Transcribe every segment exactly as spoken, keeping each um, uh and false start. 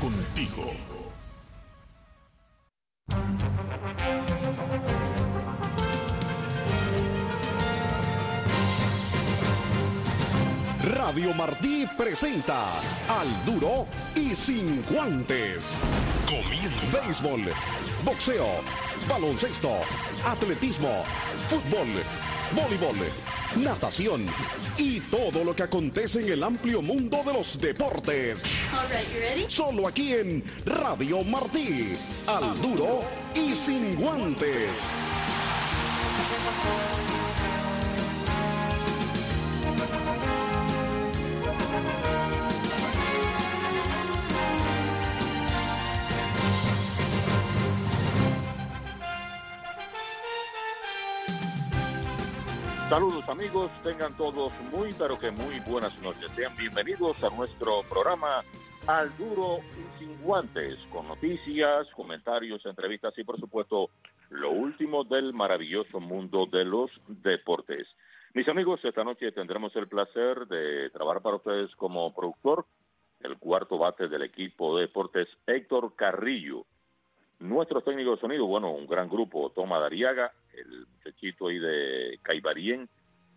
contigo. Radio Martí presenta Al Duro y Sin Guantes. Comienza. Béisbol, boxeo, baloncesto, atletismo, fútbol, voleibol, natación y todo lo que acontece en el amplio mundo de los deportes. All right, you ready? Solo aquí en Radio Martí. Al Duro y Sin Guantes. Saludos amigos, tengan todos muy pero que muy buenas noches. Sean bienvenidos a nuestro programa Al Duro y Sin Guantes, con noticias, comentarios, entrevistas y por supuesto lo último del maravilloso mundo de los deportes. Mis amigos, esta noche tendremos el placer de trabajar para ustedes como productor, el cuarto bate del equipo de deportes Héctor Carrillo. Nuestros técnicos de sonido, bueno, un gran grupo, Toma Dariaga, el muchachito ahí de Caibarien,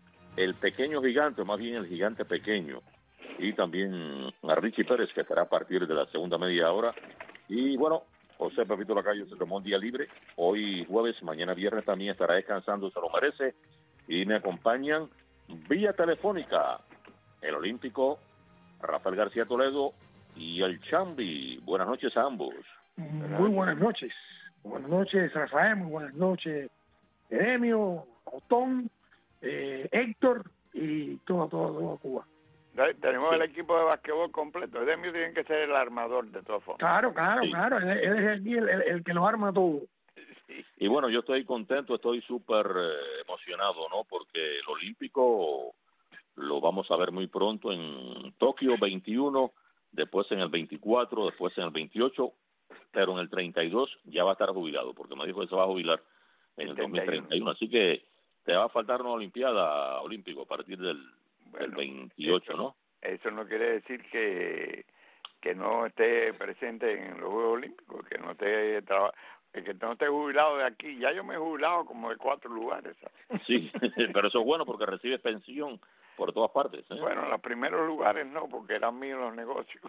el pequeño gigante, más bien el gigante pequeño, y también a Richie Pérez, que estará a partir de la segunda media hora, y bueno, José Pepito Lacayo se tomó un día libre, hoy jueves, mañana viernes también estará descansando, se lo merece, y me acompañan vía telefónica, el olímpico Rafael García Toledo y el Chambi. Buenas noches a ambos. Muy buenas noches. Buenas noches, Rafael. Muy buenas noches, Edemio, Otón, eh, Héctor y todo, todo, todo Cuba. Tenemos el equipo de basquetbol completo. Edemio tiene que ser el armador de todas formas. Claro, claro, Sí. claro. Él, él es aquí el, el, el que lo arma todo. Sí. Y bueno, yo estoy contento, estoy súper eh, emocionado, ¿no? Porque el Olímpico lo vamos a ver muy pronto en Tokio veintiuno, después en el veinticuatro, después en el veintiocho, pero en el treinta y dos ya va a estar jubilado, porque me dijo que se va a jubilar en el dos mil treinta y uno. Así que te va a faltar una Olimpiada Olímpico a partir del, Bueno, del veintiocho, eso, ¿no? Eso no quiere decir que que no esté presente en los Juegos Olímpicos, que no esté traba- que no esté jubilado de aquí. Ya yo me he jubilado como de cuatro lugares. ¿Sabes? Sí, pero eso es bueno porque recibes pensión por todas partes, ¿eh? Bueno, en los primeros lugares no, porque eran míos los negocios.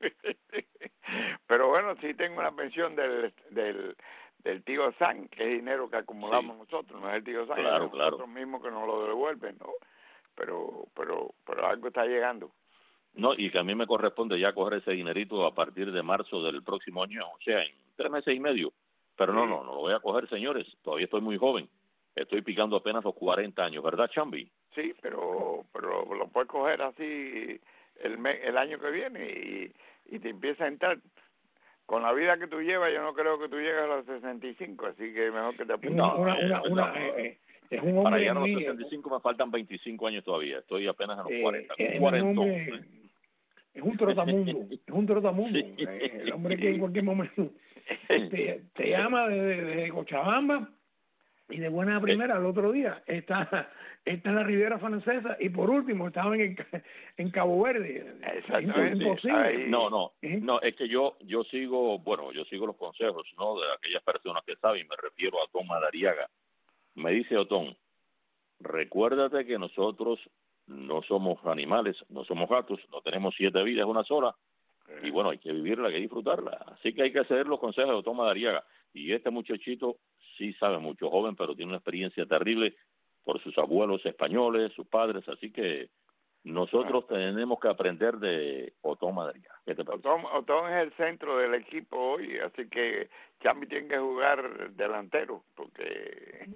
Pero bueno, sí tengo una pensión del del del tío San, que es dinero que acumulamos Sí. nosotros, no es el tío San, Claro, es claro. nosotros mismos que nos lo devuelven, ¿no? Pero pero pero algo está llegando. No, y que a mí me corresponde ya coger ese dinerito a partir de marzo del próximo año, o sea, en tres meses y medio. Pero no, Sí. no, no lo voy a coger, señores. Todavía estoy muy joven. Estoy picando apenas los cuarenta años, ¿verdad, Chambi? Sí, pero pero lo puedes coger así el me, el año que viene y, y te empieza a entrar. Con la vida que tú llevas, yo no creo que tú llegues a los sesenta y cinco, así que mejor que te apuntes. Una, una, eh, una, no. una, eh, eh, es un Para hombre llegar a los muy... sesenta y cinco me faltan veinticinco años todavía. Estoy apenas a los eh, cuarenta. es un cuarentón. hombre... Es un trotamundo, es un trotamundo. Sí. Eh, el hombre que en cualquier momento te, te llama de, de, de Cochabamba y de buena primera al otro día está está en la Riviera Francesa y por último estaba en el, en Cabo Verde. Exactamente. Es imposible. Ahí- No, no, ¿Eh? no, es que yo yo sigo, bueno, yo sigo los consejos, ¿no? De aquellas personas que saben, me refiero a Tom Madariaga. Me dice Otón, recuérdate que nosotros no somos animales, no somos gatos, no tenemos siete vidas, una sola, y bueno, hay que vivirla, hay que disfrutarla. Así que hay que seguir los consejos de Otón Madariaga. Y este muchachito sí sabe mucho, joven, pero tiene una experiencia terrible por sus abuelos españoles, sus padres, así que nosotros tenemos que aprender de Otón Madariaga. ¿Qué te parece? Otón, Otón es el centro del equipo hoy, así que Chambi tiene que jugar delantero, porque...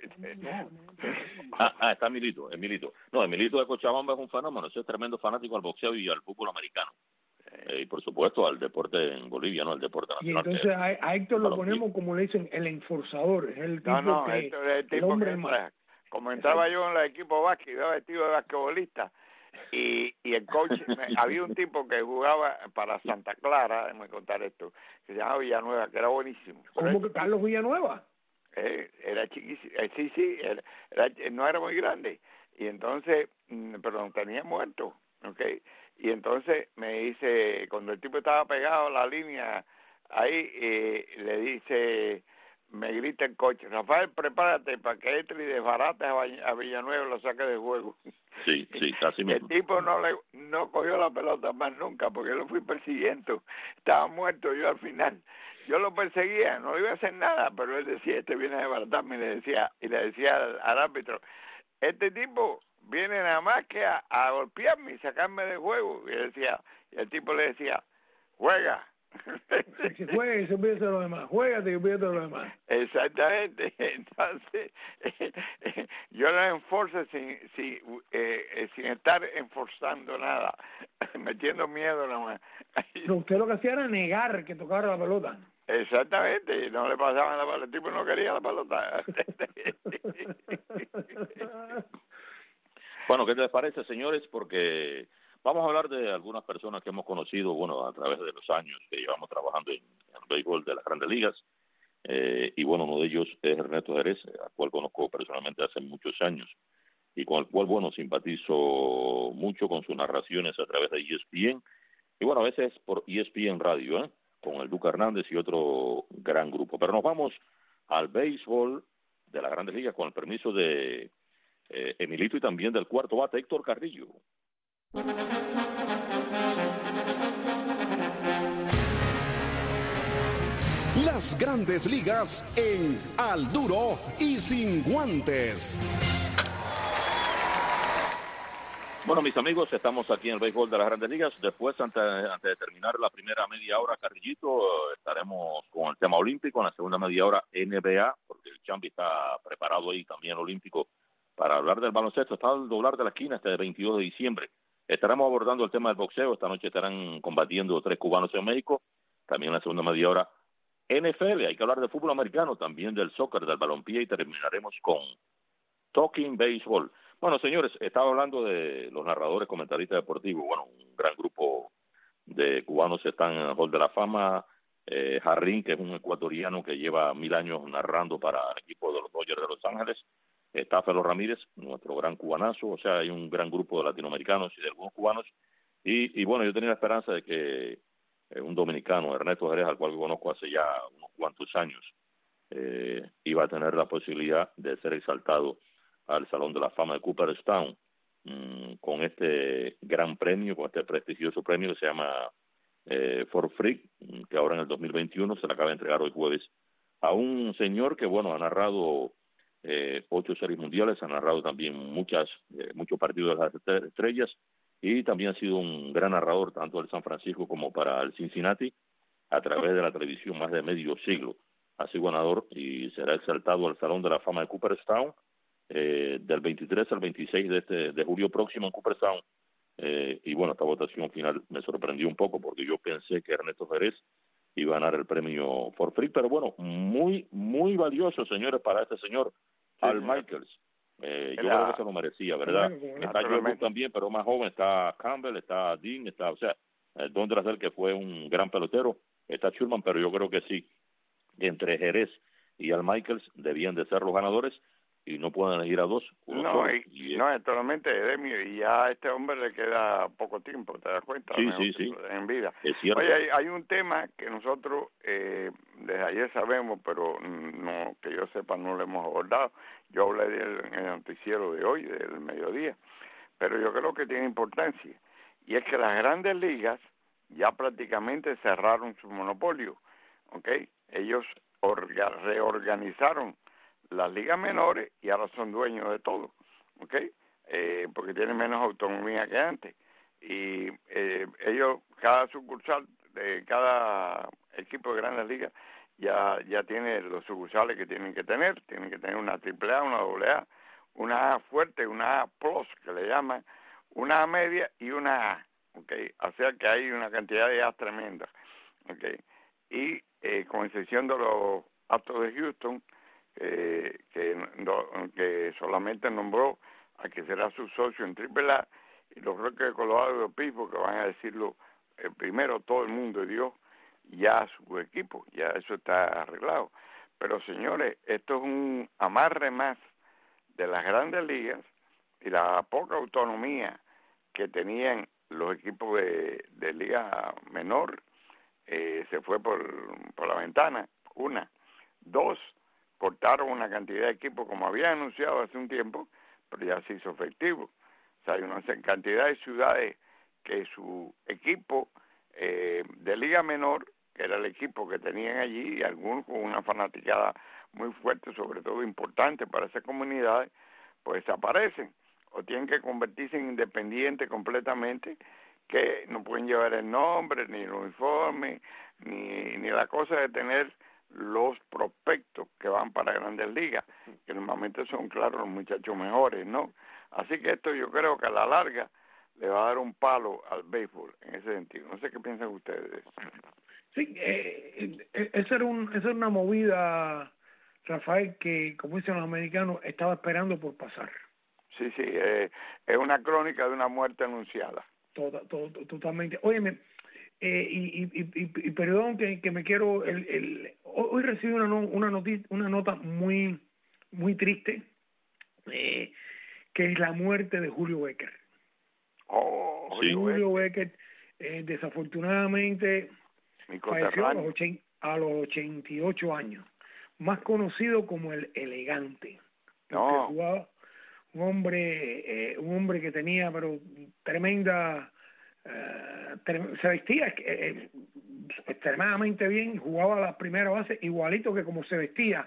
Ah, ah, está Milito, Emilito. No, Emilito de Cochabamba es un fenómeno, ese es tremendo fanático al boxeo y al fútbol americano. Eh, y por supuesto al deporte en Bolivia, ¿no? Al deporte Y nacional. entonces a, a Héctor lo Balompié. ponemos, como le dicen, el enforzador. Es el tipo No, no, que... esto es el el tipo hombre que más- entra. Como entraba yo en el equipo básquet, iba vestido de basquetbolista, y, y el coach, me- había un tipo que jugaba para Santa Clara, déjame contar esto, que se llamaba Villanueva, que era buenísimo. Pero ¿Cómo ese que Carlos Villanueva? Eh, era chiquísimo, eh, sí, sí, era, era, no era muy grande, y entonces, mm, pero tenía muerto, ¿ok? y entonces me dice, cuando el tipo estaba pegado a la línea ahí, eh, le dice, me grita el coche, Rafael, prepárate para que entre y desbarate a Villanueva y lo saque de juego. Sí, sí, casi mismo. El tipo no le no cogió la pelota más nunca, porque yo lo fui persiguiendo, estaba muerto yo al final. Yo lo perseguía, no iba a hacer nada, pero él decía, este viene a desbaratarme, y le decía, y le decía al, al árbitro, este tipo viene nada más que a, a golpearme y sacarme de juego. Y él decía, y el tipo le decía, juega. Si juega y se olvida de lo demás, juega y olvida de lo demás. Exactamente. Entonces, eh, eh, yo lo enforce sin, sin, eh, eh, sin estar enforzando nada, metiendo miedo nada más. No, usted lo que hacía era negar que tocara la pelota. Exactamente, no le pasaban la pelota, el tipo no quería la pelota. Bueno, ¿qué les parece, señores? Porque vamos a hablar de algunas personas que hemos conocido, bueno, a través de los años que llevamos trabajando en, en el béisbol de las Grandes Ligas. Eh, y bueno, uno de ellos es Ernesto Jerez, al cual conozco personalmente hace muchos años y con el cual, bueno, simpatizo mucho con sus narraciones a través de E S P N y bueno, a veces por E S P N Radio, ¿eh? Con el Duca Hernández y otro gran grupo. Pero nos vamos al béisbol de las Grandes Ligas con el permiso de eh, Emilito y también del cuarto bate, Héctor Carrillo. Las Grandes Ligas en Al Duro y Sin Guantes. Bueno, mis amigos, estamos aquí en el béisbol de las Grandes Ligas. Después, antes, antes de terminar la primera media hora, Carrillito, estaremos con el tema olímpico. En la segunda media hora, N B A, porque el Champi está preparado ahí también olímpico para hablar del baloncesto. Está al doblar de la esquina este veintidós de diciembre. Estaremos abordando el tema del boxeo. Esta noche estarán combatiendo tres cubanos en México. También en la segunda media hora, N F L. Hay que hablar de fútbol americano, también del soccer, del balompié, y terminaremos con Talking Baseball. Bueno, señores, estaba hablando de los narradores, comentaristas deportivos. Bueno, un gran grupo de cubanos están en el Hall de la Fama. Eh, Jarrín, que es un ecuatoriano que lleva mil años narrando para el equipo de los Dodgers de Los Ángeles. Está Felo Ramírez, nuestro gran cubanazo. O sea, hay un gran grupo de latinoamericanos y de algunos cubanos. Y, y bueno, yo tenía la esperanza de que eh, un dominicano, Ernesto Jerez, al cual conozco hace ya unos cuantos años, eh, iba a tener la posibilidad de ser exaltado al Salón de la Fama de Cooperstown mmm, con este gran premio, con este prestigioso premio que se llama eh, For Free, que ahora en el dos mil veintiuno se le acaba de entregar hoy jueves a un señor que, bueno, ha narrado eh, ocho series mundiales, ha narrado también muchas eh, muchos partidos de las estrellas y también ha sido un gran narrador tanto del San Francisco como para el Cincinnati a través de la televisión más de medio siglo. Ha sido ganador y será exaltado al Salón de la Fama de Cooperstown Eh, del veintitrés al veintiséis de este de julio próximo en Cooperstown. Eh, y bueno, esta votación final me sorprendió un poco porque yo pensé que Ernesto Jerez iba a ganar el premio For Free, pero bueno, muy muy valioso, señores, para este señor, sí, Al Michaels. Eh, yo creo que se lo merecía, ¿verdad? Está Joe también, pero más joven, está Campbell, está Dean, está, o sea, eh, Don Drasdale, que fue un gran pelotero, está Schulman, pero yo creo que sí, entre Jerez y Al Michaels debían de ser los ganadores y no pueden ir a dos. No, y, y no, es totalmente Demio, y ya a este hombre le queda poco tiempo, ¿te das cuenta? Sí, sí, sí. En vida. Es cierto. Oye, hay, hay un tema que nosotros eh, desde ayer sabemos, pero no que yo sepa no lo hemos abordado. Yo hablé de él en el noticiero de hoy, del mediodía, pero yo creo que tiene importancia, y es que las Grandes Ligas ya prácticamente cerraron su monopolio, ¿ok? Ellos orga, reorganizaron las ligas menores y ahora son dueños de todo, ¿ok? Eh, porque tienen menos autonomía que antes. Y eh, ellos, cada sucursal de cada equipo de Grandes Ligas ya ya tiene los sucursales que tienen que tener. Tienen que tener una triple A, una doble A, una A fuerte, una A plus, que le llaman, una A media y una A, ¿ok? O sea que hay una cantidad de A's tremendas, ¿ok? Y eh, con excepción de los Astros de Houston, Eh, que, no, que solamente nombró a que será su socio en triple A, y los Rockies de Colorado y Pittsburgh, que van a decirlo eh, primero todo el mundo dio ya su equipo, ya eso está arreglado. Pero señores, esto es un amarre más de las Grandes Ligas y la poca autonomía que tenían los equipos de, de liga menor eh, se fue por, por la ventana, una. Dos, cortaron una cantidad de equipos como había anunciado hace un tiempo, pero ya se hizo efectivo. O sea, hay una cantidad de ciudades que su equipo eh, de liga menor, que era el equipo que tenían allí, y algunos con una fanaticada muy fuerte, sobre todo importante para esas comunidades, pues desaparecen o tienen que convertirse en independientes completamente, que no pueden llevar el nombre, ni el uniforme, ni, ni la cosa de tener los prospectos que van para Grandes Ligas, que normalmente son, claro, los muchachos mejores, ¿no? Así que esto yo creo que a la larga le va a dar un palo al béisbol en ese sentido. No sé qué piensan ustedes. Sí, eh, eh, esa era, un, esa era una movida, Rafael, que, como dicen los americanos, estaba esperando por pasar. Sí, sí, eh, es una crónica de una muerte anunciada. Toda, todo, totalmente. Óyeme, eh, y, y, y, y perdón que, que me quiero... El, el, hoy recibí una, no, una, noti, una nota muy, muy triste, eh, que es la muerte de Julio Becker. Oh, sí, Julio Becker, eh, desafortunadamente, falleció a los, ochenta, a los ochenta y ocho años, más conocido como el elegante. No. Jugaba, un hombre, eh, un hombre que tenía, pero tremenda, eh, tre- se vestía eh, extremadamente bien, jugaba a la primera base igualito que como se vestía.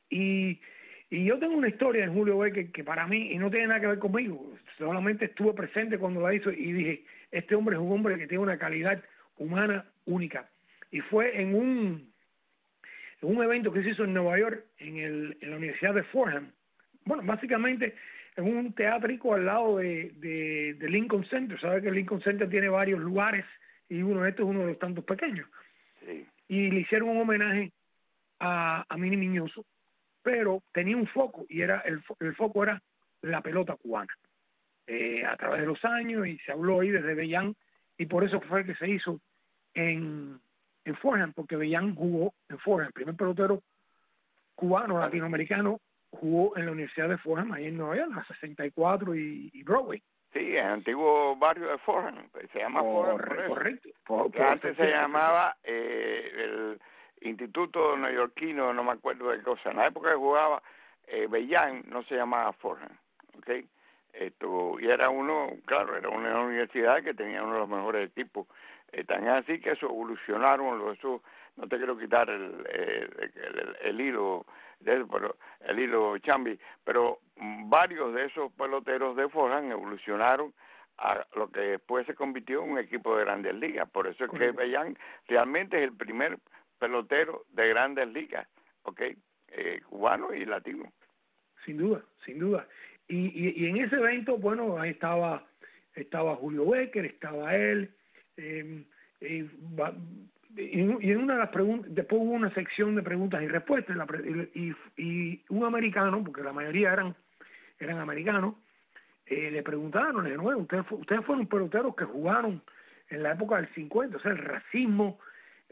Y Y yo tengo una historia de Julio Becker que para mí, y no tiene nada que ver conmigo, solamente estuve presente cuando la hizo y dije, este hombre es un hombre que tiene una calidad humana única. Y fue en un, en un evento que se hizo en Nueva York, en, el, en la Universidad de Fordham. Bueno, básicamente en un teátrico al lado de, de, de Lincoln Center. Sabes que el Lincoln Center tiene varios lugares y uno de estos es uno de los tantos pequeños. Sí. Y le hicieron un homenaje a, a Minnie Miñoso, pero tenía un foco y era el, el foco era la pelota cubana. Eh, a través de los años, y se habló ahí desde Bellán, y por eso fue que se hizo en, en Fordham, porque Bellán jugó en Fordham, el primer pelotero cubano, latinoamericano, jugó en la Universidad de Fordham, ahí en Nueva York, a sesenta y cuatro y, y Broadway. Sí, el antiguo barrio de Fordham, se llama Fordham por eso. Correcto. Por, por antes se llamaba eh, el Instituto Neoyorquino, no me acuerdo de cosa. En la época que jugaba eh, Bellán no se llamaba Fordham, ¿ok? Esto, y era uno, claro, era una universidad que tenía uno de los mejores equipos. Eh, tan así que eso evolucionaron, eso, no te quiero quitar el, el, el, el hilo de eso, pero el hilo Chambi, pero varios de esos peloteros de Fordham evolucionaron a lo que después se convirtió en un equipo de Grandes Ligas. Por eso es que Bellán realmente es el primer pelotero de Grandes Ligas, ¿ok? Eh, cubano y latino. Sin duda, sin duda. Y, y, y en ese evento, bueno, ahí estaba estaba Julio Becker, estaba él, eh, eh, y, y en una de las preguntas, después hubo una sección de preguntas y respuestas, la, y, y un americano, porque la mayoría eran eran americanos, eh, le preguntaron de nuevo, ustedes, ustedes fueron peloteros que jugaron en la época del cincuenta, o sea, el racismo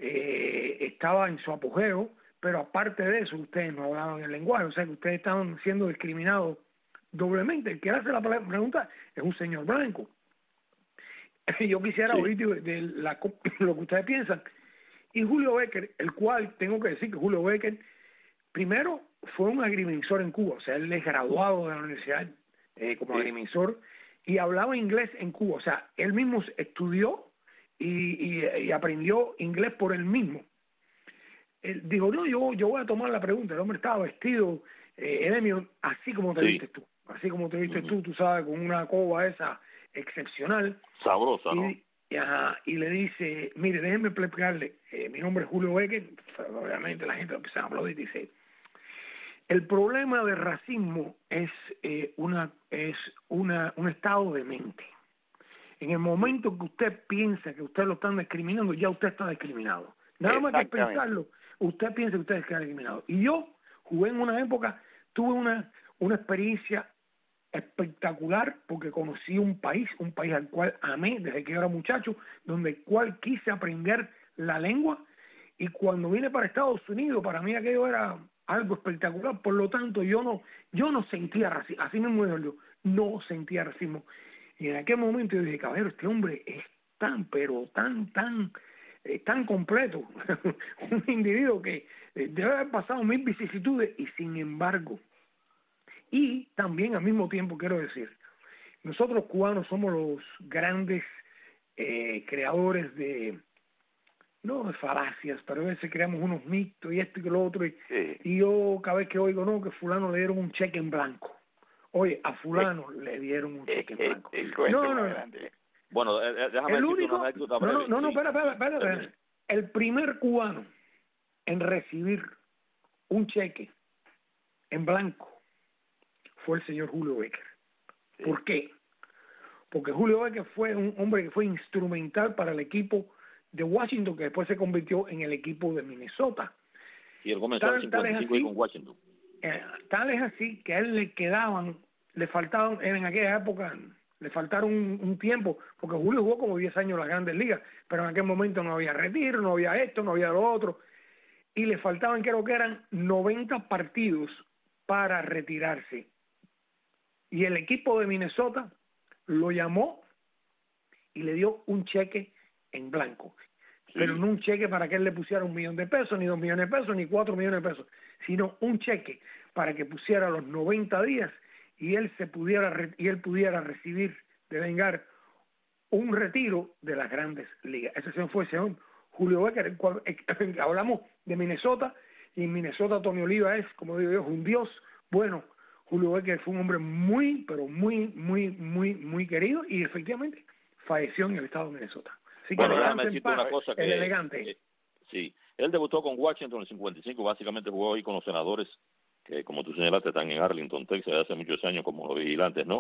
eh, estaba en su apogeo, pero aparte de eso, ustedes no hablaban el lenguaje, o sea, que ustedes estaban siendo discriminados doblemente. El que hace la pregunta es un señor blanco. Yo quisiera sí. oír de, de la, lo que ustedes piensan. Y Julio Becker, el cual tengo que decir que Julio Becker, primero fue un agrimensor en Cuba, o sea, él es graduado de la universidad eh, como sí. agrimensor, y hablaba inglés en Cuba, o sea, él mismo estudió y, y, y aprendió inglés por él mismo. Él dijo, no, yo, yo voy a tomar la pregunta. El hombre estaba vestido, eh, Edemio, así como te sí. viste tú, así como te viste uh-huh. tú, tú sabes, con una coba esa excepcional. Sabrosa, ¿no? Y, y, ajá, y le dice, mire, déjenme explicarle, eh, mi nombre es Julio Becker. Obviamente la gente empieza a aplaudir y dice, el problema del racismo es eh, una es una un estado de mente. En el momento que usted piensa que usted lo están discriminando, ya usted está discriminado. Nada más que pensarlo, usted piensa que usted está discriminado. Y yo jugué en una época, tuve una una experiencia espectacular porque conocí un país, un país al cual amé desde que yo era muchacho, donde el cual quise aprender la lengua, y cuando vine para Estados Unidos, para mí aquello era algo espectacular. Por lo tanto, yo no yo no sentía racismo, así mismo yo no sentía racismo. Y en aquel momento yo dije, caballero, este hombre es tan, pero tan, tan, eh, tan completo, un individuo que eh, debe haber pasado mil vicisitudes y sin embargo, y también al mismo tiempo quiero decir, nosotros cubanos somos los grandes eh, creadores de, no de falacias, pero a veces creamos unos mitos y esto y lo otro, y, sí. y yo cada vez que oigo, no, que fulano le dieron un cheque en blanco. Oye, a fulano eh, le dieron un cheque en blanco. El no, no, grande. Bueno, eh, déjame el decirte único, una anécdota no, breve. no, no, sí. espera, espera, espera, espera. El primer cubano en recibir un cheque en blanco fue el señor Julio Becker. Sí. ¿Por qué? Porque Julio Becker fue un hombre que fue instrumental para el equipo de Washington, que después se convirtió en el equipo de Minnesota. Y él comenzó en el cincuenta y cinco así, con Washington. Eh, tal es así que a él le quedaban, le faltaban, en aquella época, le faltaron un, un tiempo, porque Julio jugó como diez años en las Grandes Ligas, pero en aquel momento no había retiro, no había esto, no había lo otro, y le faltaban, creo que eran noventa partidos para retirarse. Y el equipo de Minnesota lo llamó y le dio un cheque en blanco. Sí. Pero no un cheque para que él le pusiera un millón de pesos, ni dos millones de pesos, ni cuatro millones de pesos, sino un cheque para que pusiera los noventa días y él se pudiera y él pudiera recibir de vengar un retiro de las Grandes Ligas. Ese señor fue el señor Julio Becker. Hablamos de Minnesota, y en Minnesota Tony Oliva es, como digo yo, un dios. Bueno, Julio Becker fue un hombre muy, pero muy, muy, muy, muy querido, y efectivamente falleció en el estado de Minnesota. Así que bueno, déjame decirte una cosa que, el elegante. Que, sí, él debutó con Washington en el cincuenta y cinco, básicamente jugó ahí con los Senadores, que como tú señalaste están en Arlington, Texas, hace muchos años como los vigilantes, ¿no?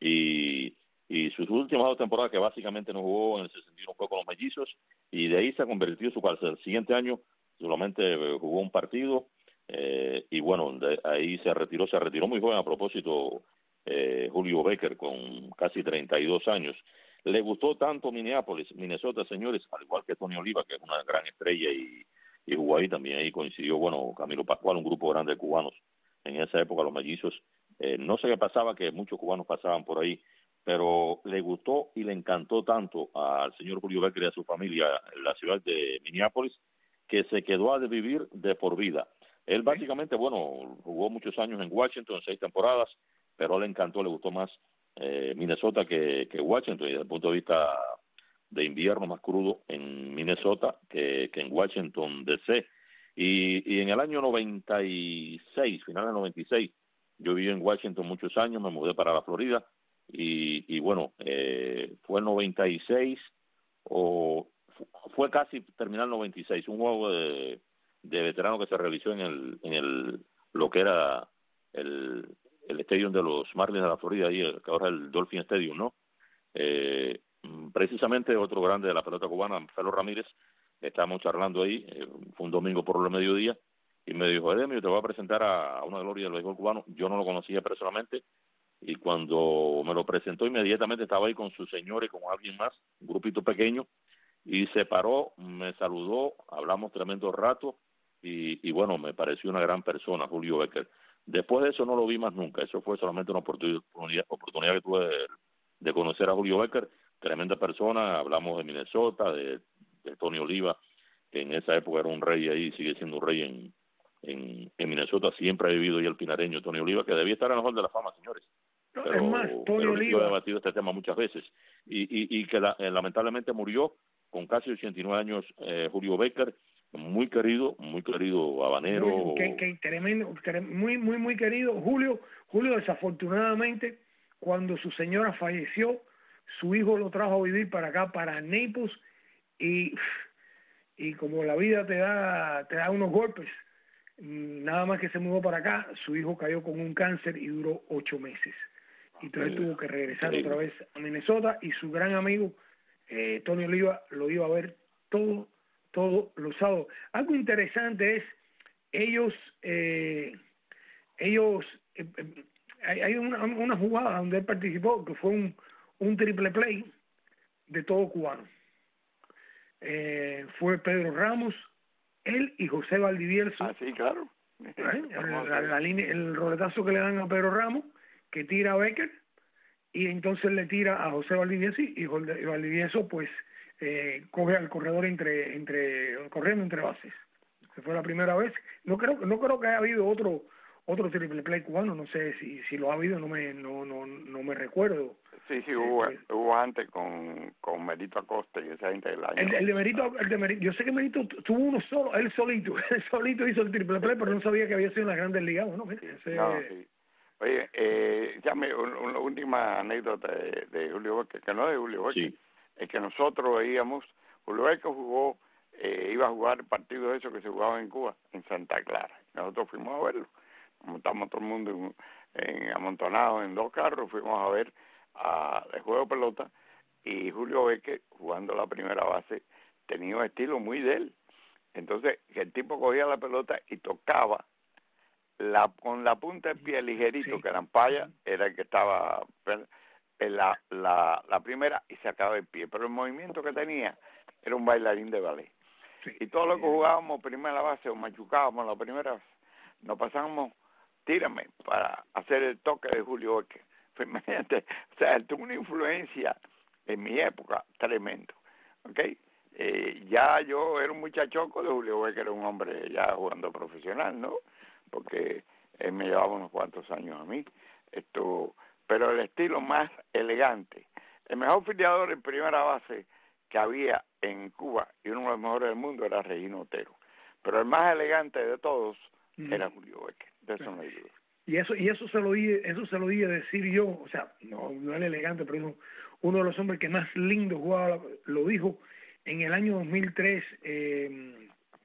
Y, y sus últimas dos temporadas, que básicamente no jugó en el sesenta y uno, fue con los Mellizos, y de ahí se ha convertido su parte. El siguiente año solamente jugó un partido, eh, y bueno, de ahí se retiró, se retiró muy joven a propósito, eh, Julio Becker, con casi treinta y dos años. Le gustó tanto Minneapolis, Minnesota, señores, al igual que Tony Oliva, que es una gran estrella, y, y jugó ahí también. Ahí coincidió, bueno, Camilo Pascual, un grupo grande de cubanos. En esa época los Mellizos, eh, no sé qué pasaba, que muchos cubanos pasaban por ahí, pero le gustó y le encantó tanto al señor Julio Becker y a su familia en la ciudad de Minneapolis, que se quedó a vivir de por vida. Él básicamente, bueno, jugó muchos años en Washington, seis temporadas, pero le encantó, le gustó más eh, Minnesota que, que Washington, y desde el punto de vista de invierno más crudo en Minnesota que, que en Washington D C. Y, y en el año noventa y seis, final del noventa y seis, yo viví en Washington muchos años, me mudé para la Florida, y, y bueno, eh, fue el noventa y seis, o fue casi terminar el noventa y seis, un juego de, de veterano que se realizó en el, en el lo que era el, el estadio de los Marlins de la Florida, ahí, que ahora es el Dolphin Stadium, ¿no? Eh, precisamente otro grande de la pelota cubana, Felo Ramírez, estábamos charlando ahí, eh, fue un domingo por el mediodía, y me dijo, Edemio, te voy a presentar a, a una gloria del béisbol cubano. Yo no lo conocía personalmente, y cuando me lo presentó, inmediatamente estaba ahí con su señora y con alguien más, un grupito pequeño, y se paró, me saludó, hablamos tremendo rato, y, y bueno, me pareció una gran persona, Julio Becker. Después de eso no lo vi más nunca, eso fue solamente una oportunidad, oportunidad que tuve de, de conocer a Julio Becker, tremenda persona. Hablamos de Minnesota, de, de Tony Oliva, que en esa época era un rey ahí, sigue siendo un rey en, en, en Minnesota, siempre ha vivido ahí el pinareño Tony Oliva, que debía estar en el Hall de la Fama, señores. No, pero, es más, Tony pero Oliva. yo he debatido este tema muchas veces, y, y, y que la, eh, lamentablemente murió con casi ochenta y nueve años, eh, Julio Becker, muy querido, muy querido habanero. Muy, que, que tremendo, muy, muy, muy querido. Julio, Julio desafortunadamente, cuando su señora falleció, su hijo lo trajo a vivir para acá, para Naples, y, y como la vida te da, te da unos golpes, nada más que se mudó para acá, su hijo cayó con un cáncer y duró ocho meses. Y entonces tuvo que regresar otra vez a Minnesota, y su gran amigo, eh, Tony Oliva, lo iba a ver todo, todo los sábados. Algo interesante es, ellos, eh, ellos, eh, eh, hay, hay una, una jugada donde él participó, que fue un, un triple play de todo cubano. Eh, fue Pedro Ramos, él y José Valdivieso. Ah, sí, claro. ¿Eh? La, la línea, el roletazo que le dan a Pedro Ramos, que tira a Becker, y entonces le tira a José Valdivieso y Valdivieso pues eh, coge al corredor entre entre corriendo entre bases. Esa fue la primera vez. No creo no creo que haya habido otro otro triple play cubano, no sé si si lo ha habido, no me no no no me recuerdo. Sí, sí, hubo, eh, hubo antes con, con Merito Acosta y esa gente del año. El, el de Merito, el de Merito, yo sé que Merito tuvo uno solo, él solito, él solito hizo el triple play, pero no sabía que había sido en las Grandes Ligas, ¿no? Sí, Ese... no, sí. Oye, eh, ya me, una última anécdota de, de Julio Becker, que no es de Julio Becker, sí. Es que nosotros veíamos, Julio Becker jugó, eh, iba a jugar partidos de esos que se jugaban en Cuba, en Santa Clara. Nosotros fuimos a verlo, como estamos todo el mundo en, en, amontonados en dos carros, fuimos a ver a, el juego de pelota, y Julio Becker, jugando la primera base, tenía un estilo muy de él. Entonces, el tipo cogía la pelota y tocaba la con la punta del pie ligerito, sí. Que la ampalla era el que estaba en la, la, la primera y sacaba el pie, pero el movimiento que tenía era un bailarín de ballet. Sí. Y todo lo que jugábamos primera base o machucábamos la primera base, nos pasábamos, tírame, para hacer el toque de Julio Becker. Imagínate, o sea, él tuvo una influencia en mi época tremendo, ¿ok? Eh, ya yo era un muchachoco de Julio Becker, era un hombre ya jugando profesional, ¿no? Porque él me llevaba unos cuantos años a mí, esto, pero el estilo más elegante, el mejor filiador en primera base que había en Cuba y uno de los mejores del mundo era Regino Otero, pero el más elegante de todos mm. era Julio Becker, de eso no hay duda. Y eso y eso se lo di, eso se lo di a decir yo, o sea, no, no era elegante, pero uno de los hombres que más lindo jugaba, lo dijo en el año dos mil tres, eh,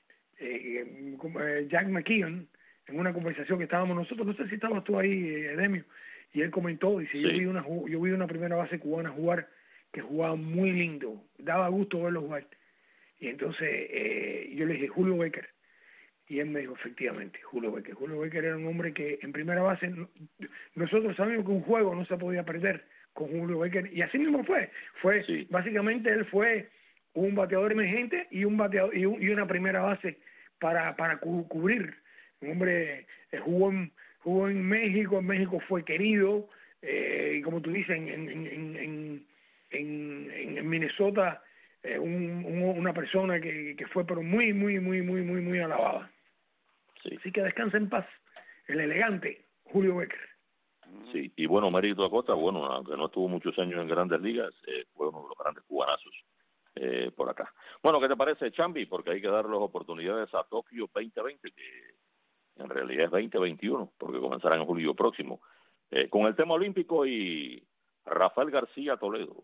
eh, Jack McKeon, en una conversación que estábamos nosotros, no sé si estabas tú ahí, eh, Demio, y él comentó, dice, sí. yo vi una yo vi una primera base cubana jugar, que jugaba muy lindo, daba gusto verlo jugar, y entonces eh, yo le dije, Julio Becker, y él me dijo, efectivamente, Julio Becker. Julio Becker era un hombre que en primera base, nosotros sabíamos que un juego no se podía perder con Julio Becker, y así mismo fue, fue sí. Básicamente él fue un bateador emergente y un bateador y, un, y una primera base para para cu cubrir. Un hombre eh, jugó en jugó en México, en México fue querido, eh, y como tú dices, en en en en, en, en Minnesota eh, un, un, una persona que, que fue pero muy muy muy muy muy muy alabada. Sí. Así que descansa en paz el elegante Julio Becker. Sí, y bueno, Merito Acosta, bueno, aunque no estuvo muchos años en Grandes Ligas, eh, fue uno de los grandes cubanazos eh, por acá. Bueno, ¿qué te parece, Chambi? Porque hay que darle oportunidades a Tokio veinte veinte, que en realidad es veinte veintiuno, porque comenzará en julio próximo, eh, con el tema olímpico y Rafael García Toledo.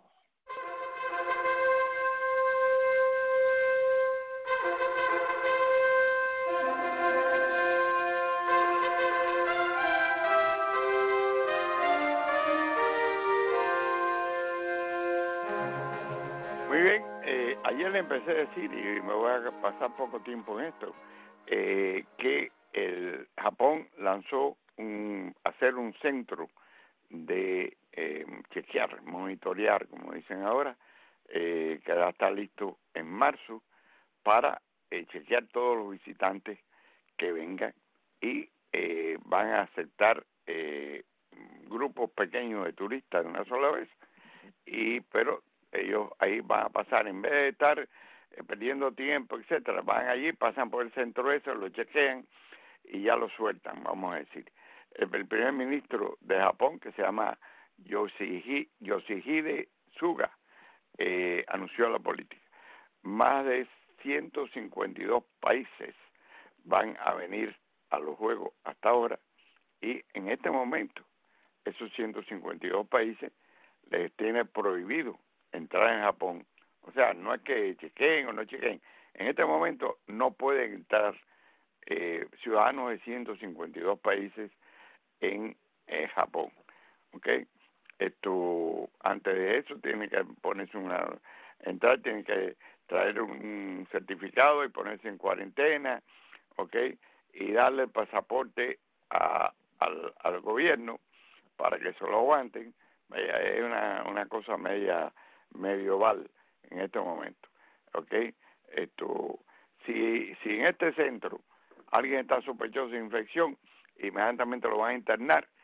Ayer le empecé a decir, y me voy a pasar poco tiempo en esto, eh, que el Japón lanzó un, hacer un centro de eh, chequear, monitorear, como dicen ahora, eh, que ya está listo en marzo para eh, chequear todos los visitantes que vengan y eh, van a aceptar eh, grupos pequeños de turistas de una sola vez, y pero ellos ahí van a pasar, en vez de estar eh, perdiendo tiempo, etcétera, van allí, pasan por el centro ese, lo chequean y ya lo sueltan, vamos a decir. El, el primer ministro de Japón, que se llama Yoshihide, Yoshihide Suga, eh, anunció la política. Más de ciento cincuenta y dos países van a venir a los Juegos hasta ahora, y en este momento esos ciento cincuenta y dos países les tiene prohibido entrar en Japón. O sea, no es que chequeen o no chequeen. En este momento no pueden entrar eh, ciudadanos de ciento cincuenta y dos países en eh, Japón. ¿Ok? Esto, antes de eso, tienen que ponerse una... Entrar, tienen que traer un certificado y ponerse en cuarentena, ¿ok? Y darle el pasaporte a, al, al gobierno para que se lo aguanten. Es una, una cosa media medieval en este momento, ¿ok? Esto, si, si en este centro alguien está sospechoso de infección, inmediatamente lo van a internar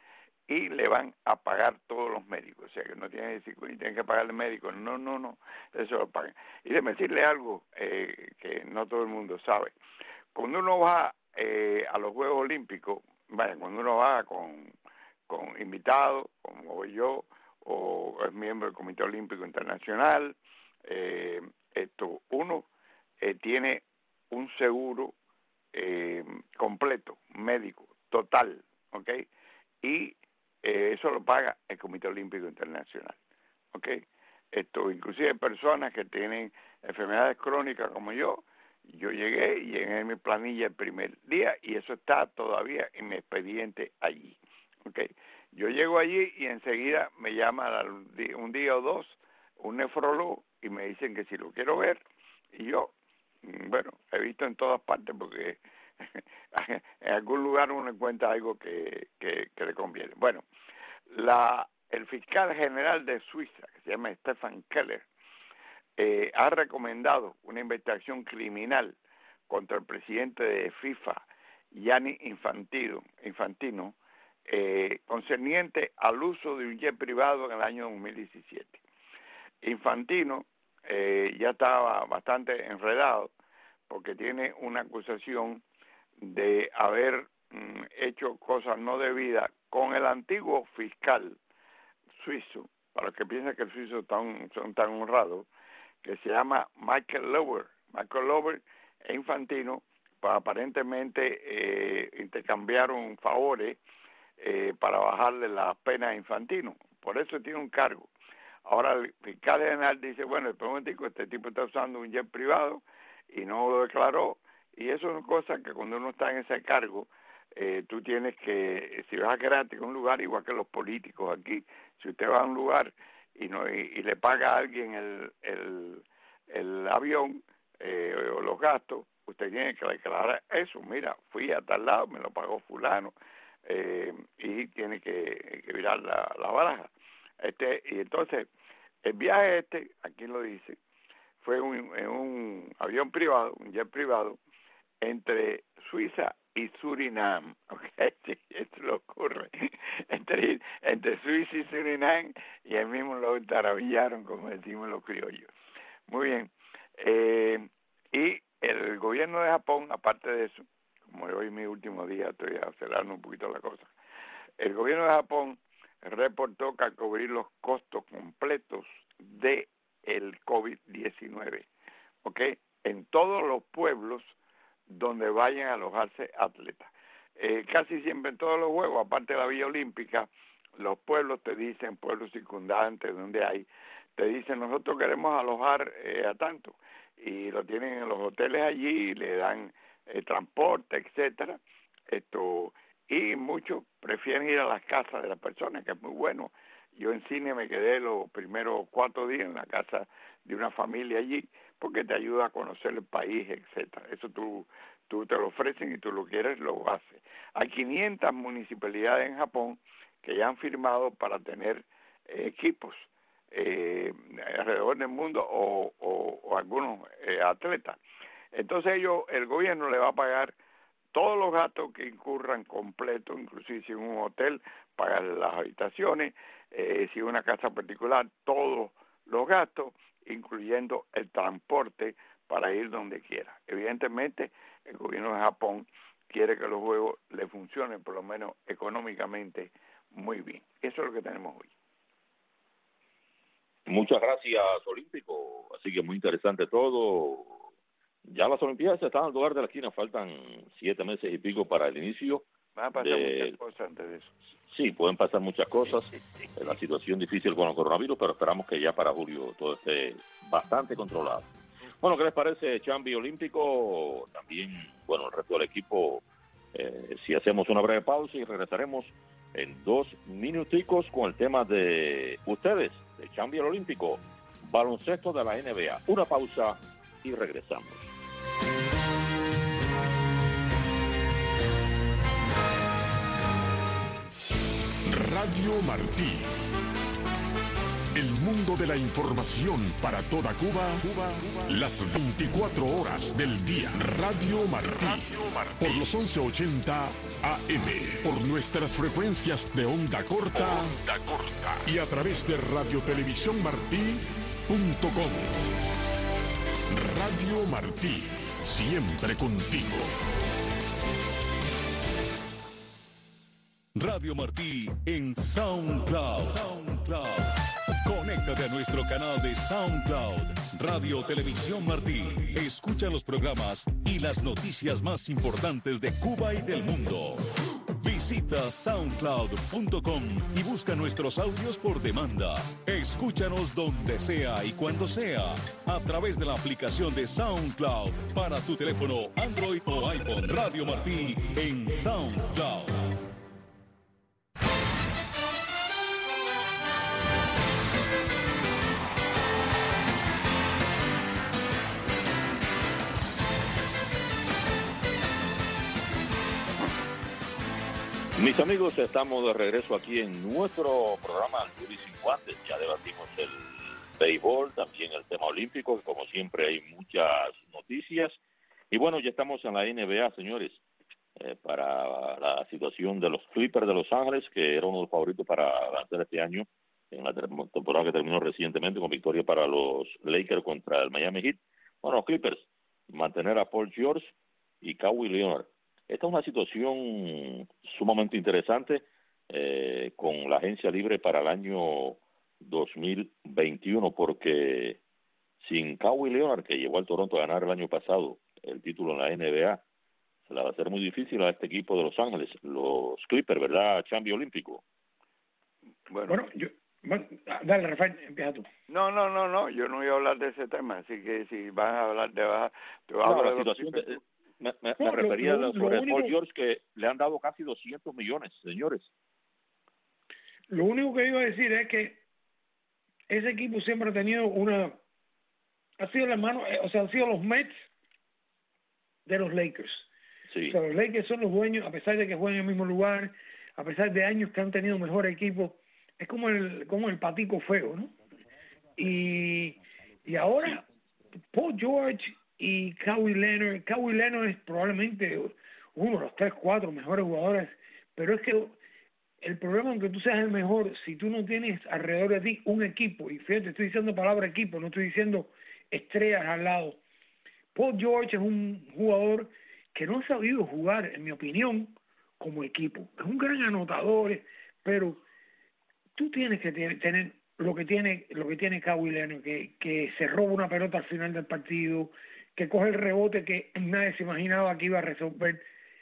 y le van a pagar todos los médicos. O sea, que no tienen que decir, tienen que pagarle médicos. No, no, no, eso lo pagan. Y déjeme decirle algo eh, que no todo el mundo sabe. Cuando uno va eh, a los Juegos Olímpicos, vaya, cuando uno va con, con invitados, como voy yo, o es miembro del Comité Olímpico Internacional, eh, esto, uno eh, tiene un seguro eh, completo, médico, total, ¿ok? Y eh, eso lo paga el Comité Olímpico Internacional, ¿ok? Esto, inclusive personas que tienen enfermedades crónicas como yo, yo llegué y llegué en mi planilla el primer día y eso está todavía en mi expediente allí, ¿ok? Yo llego allí y enseguida me llama un día o dos un nefrólogo y me dicen que si lo quiero ver, y yo, bueno, he visto en todas partes porque en algún lugar uno encuentra algo que, que, que le conviene. Bueno, la el fiscal general de Suiza, que se llama Stefan Keller, eh, ha recomendado una investigación criminal contra el presidente de FIFA, Gianni Infantino, Infantino eh, concerniente al uso de un jet privado en el año dos mil diecisiete. Infantino eh, ya estaba bastante enredado porque tiene una acusación de haber mm, hecho cosas no debidas con el antiguo fiscal suizo, para los que piensan que el suizo tan, son tan honrados, que se llama Michael Lower. Michael Lower e Infantino pues, aparentemente eh, intercambiaron favores eh, para bajarle la pena a Infantino. Por eso tiene un cargo. Ahora el fiscal general dice, bueno, espera un momentico, este tipo está usando un jet privado y no lo declaró. Y eso es una cosa que cuando uno está en ese cargo, eh, tú tienes que, si vas gratis a un lugar, igual que los políticos aquí, si usted va a un lugar y no y, y le paga a alguien el, el, el avión eh, o los gastos, usted tiene que declarar eso. Mira, fui a tal lado, me lo pagó fulano, eh, y tiene que, que virar la, la baraja. Este, y entonces, el viaje este, aquí lo dice, fue un, en un avión privado, un jet privado, entre Suiza y Surinam, okay, sí, esto lo ocurre, entre, entre Suiza y Surinam, y ahí mismo lo entarabillaron, como decimos los criollos. Muy bien, eh, y el gobierno de Japón, aparte de eso, como hoy es mi último día, estoy acelerando un poquito la cosa, el gobierno de Japón reportó que al cubrir los costos completos de el COVID diecinueve, ¿ok? En todos los pueblos donde vayan a alojarse atletas. Eh, casi siempre en todos los juegos, aparte de la Villa Olímpica, los pueblos te dicen, pueblos circundantes donde hay, te dicen, nosotros queremos alojar eh, a tanto, y lo tienen en los hoteles allí, le dan eh, transporte, etcétera, esto, y muchos prefieren ir a las casas de las personas, que es muy bueno. Yo en cine me quedé los primeros cuatro días en la casa de una familia allí, porque te ayuda a conocer el país, etcétera. Eso tú, tú te lo ofrecen y tú lo quieres, lo haces. Hay quinientas municipalidades en Japón que ya han firmado para tener eh, equipos eh, alrededor del mundo o, o, o algunos eh, atletas. Entonces ellos, el gobierno le va a pagar todos los gastos que incurran completos, inclusive si en un hotel, pagar las habitaciones, eh, si en una casa particular, todos los gastos, incluyendo el transporte para ir donde quiera. Evidentemente, el gobierno de Japón quiere que los juegos le funcionen, por lo menos económicamente, muy bien. Eso es lo que tenemos hoy. Muchas gracias, Olímpico. Así que muy interesante todo. Ya las Olimpiadas están al lugar de la esquina, faltan siete meses y pico para el inicio. Van a pasar de... muchas cosas antes de eso. Sí, pueden pasar muchas cosas. La situación difícil con el coronavirus, pero esperamos que ya para julio todo esté bastante controlado. Bueno, ¿qué les parece, Chambi Olímpico? También, bueno, el resto del equipo, eh, si hacemos una breve pausa y regresaremos en dos minuticos con el tema de ustedes, de Chambi Olímpico, baloncesto de la N B A. Una pausa y regresamos. Radio Martí, El mundo de la información para toda Cuba, Cuba, Cuba. Las veinticuatro horas del día. Radio Martí. Radio Martí. Por los once ochenta A M. Por nuestras frecuencias de onda corta. Onda corta. Y a través de radiotelevisión martí punto com. Radio Martí. Siempre contigo. Radio Martí en SoundCloud. SoundCloud. Conéctate a nuestro canal de SoundCloud, Radio Televisión Martí. Escucha los programas y las noticias más importantes de Cuba y del mundo. Visita soundcloud punto com y busca nuestros audios por demanda. Escúchanos donde sea y cuando sea, a través de la aplicación de SoundCloud para tu teléfono Android o iPhone. Radio Martí en SoundCloud. Mis amigos, estamos de regreso aquí en nuestro programa Al Duro y Sin Guantes. Ya debatimos el béisbol, también el tema olímpico, como siempre hay muchas noticias. Y bueno, ya estamos en la N B A, señores, eh, para la situación de los Clippers de Los Ángeles, que era uno de los favoritos para ganar este año, en la temporada que terminó recientemente con victoria para los Lakers contra el Miami Heat. Bueno, los Clippers, mantener a Paul George y Kawhi Leonard. Esta es una situación sumamente interesante eh, con la agencia libre para el año dos mil veintiuno, porque sin Kawhi Leonard, que llegó al Toronto a ganar el año pasado el título en la N B A, se le va a hacer muy difícil a este equipo de Los Ángeles, los Clippers, ¿verdad, Champi Olímpico? Bueno, bueno yo... Bueno, dale, Rafael, empieza tú. No, no, no, no, yo no voy a hablar de ese tema, así que si vas a hablar de... Vas, te vas no, a hablar la de situación de... de Me, me, no, me refería lo, lo, sobre lo único, Paul George, que le han dado casi doscientos millones, señores. Lo único que iba a decir es que ese equipo siempre ha tenido una... Ha sido la mano, o sea, han sido los Mets de los Lakers. Sí. O sea, los Lakers son los dueños, a pesar de que juegan en el mismo lugar, a pesar de años que han tenido mejor equipo. Es como el como el patico feo, ¿no? Y, y ahora, Paul George y Kawhi Leonard. Kawhi Leonard es probablemente uno de los tres, cuatro mejores jugadores, pero es que el problema es que tú seas el mejor si tú no tienes alrededor de ti un equipo, y fíjate, estoy diciendo palabra equipo, no estoy diciendo estrellas al lado. Paul George es un jugador que no ha sabido jugar, en mi opinión, como equipo. Es un gran anotador, pero tú tienes que tener lo que tiene lo que tiene Kawhi Leonard, que, que se roba una pelota al final del partido, que coge el rebote que nadie se imaginaba que iba a resolver.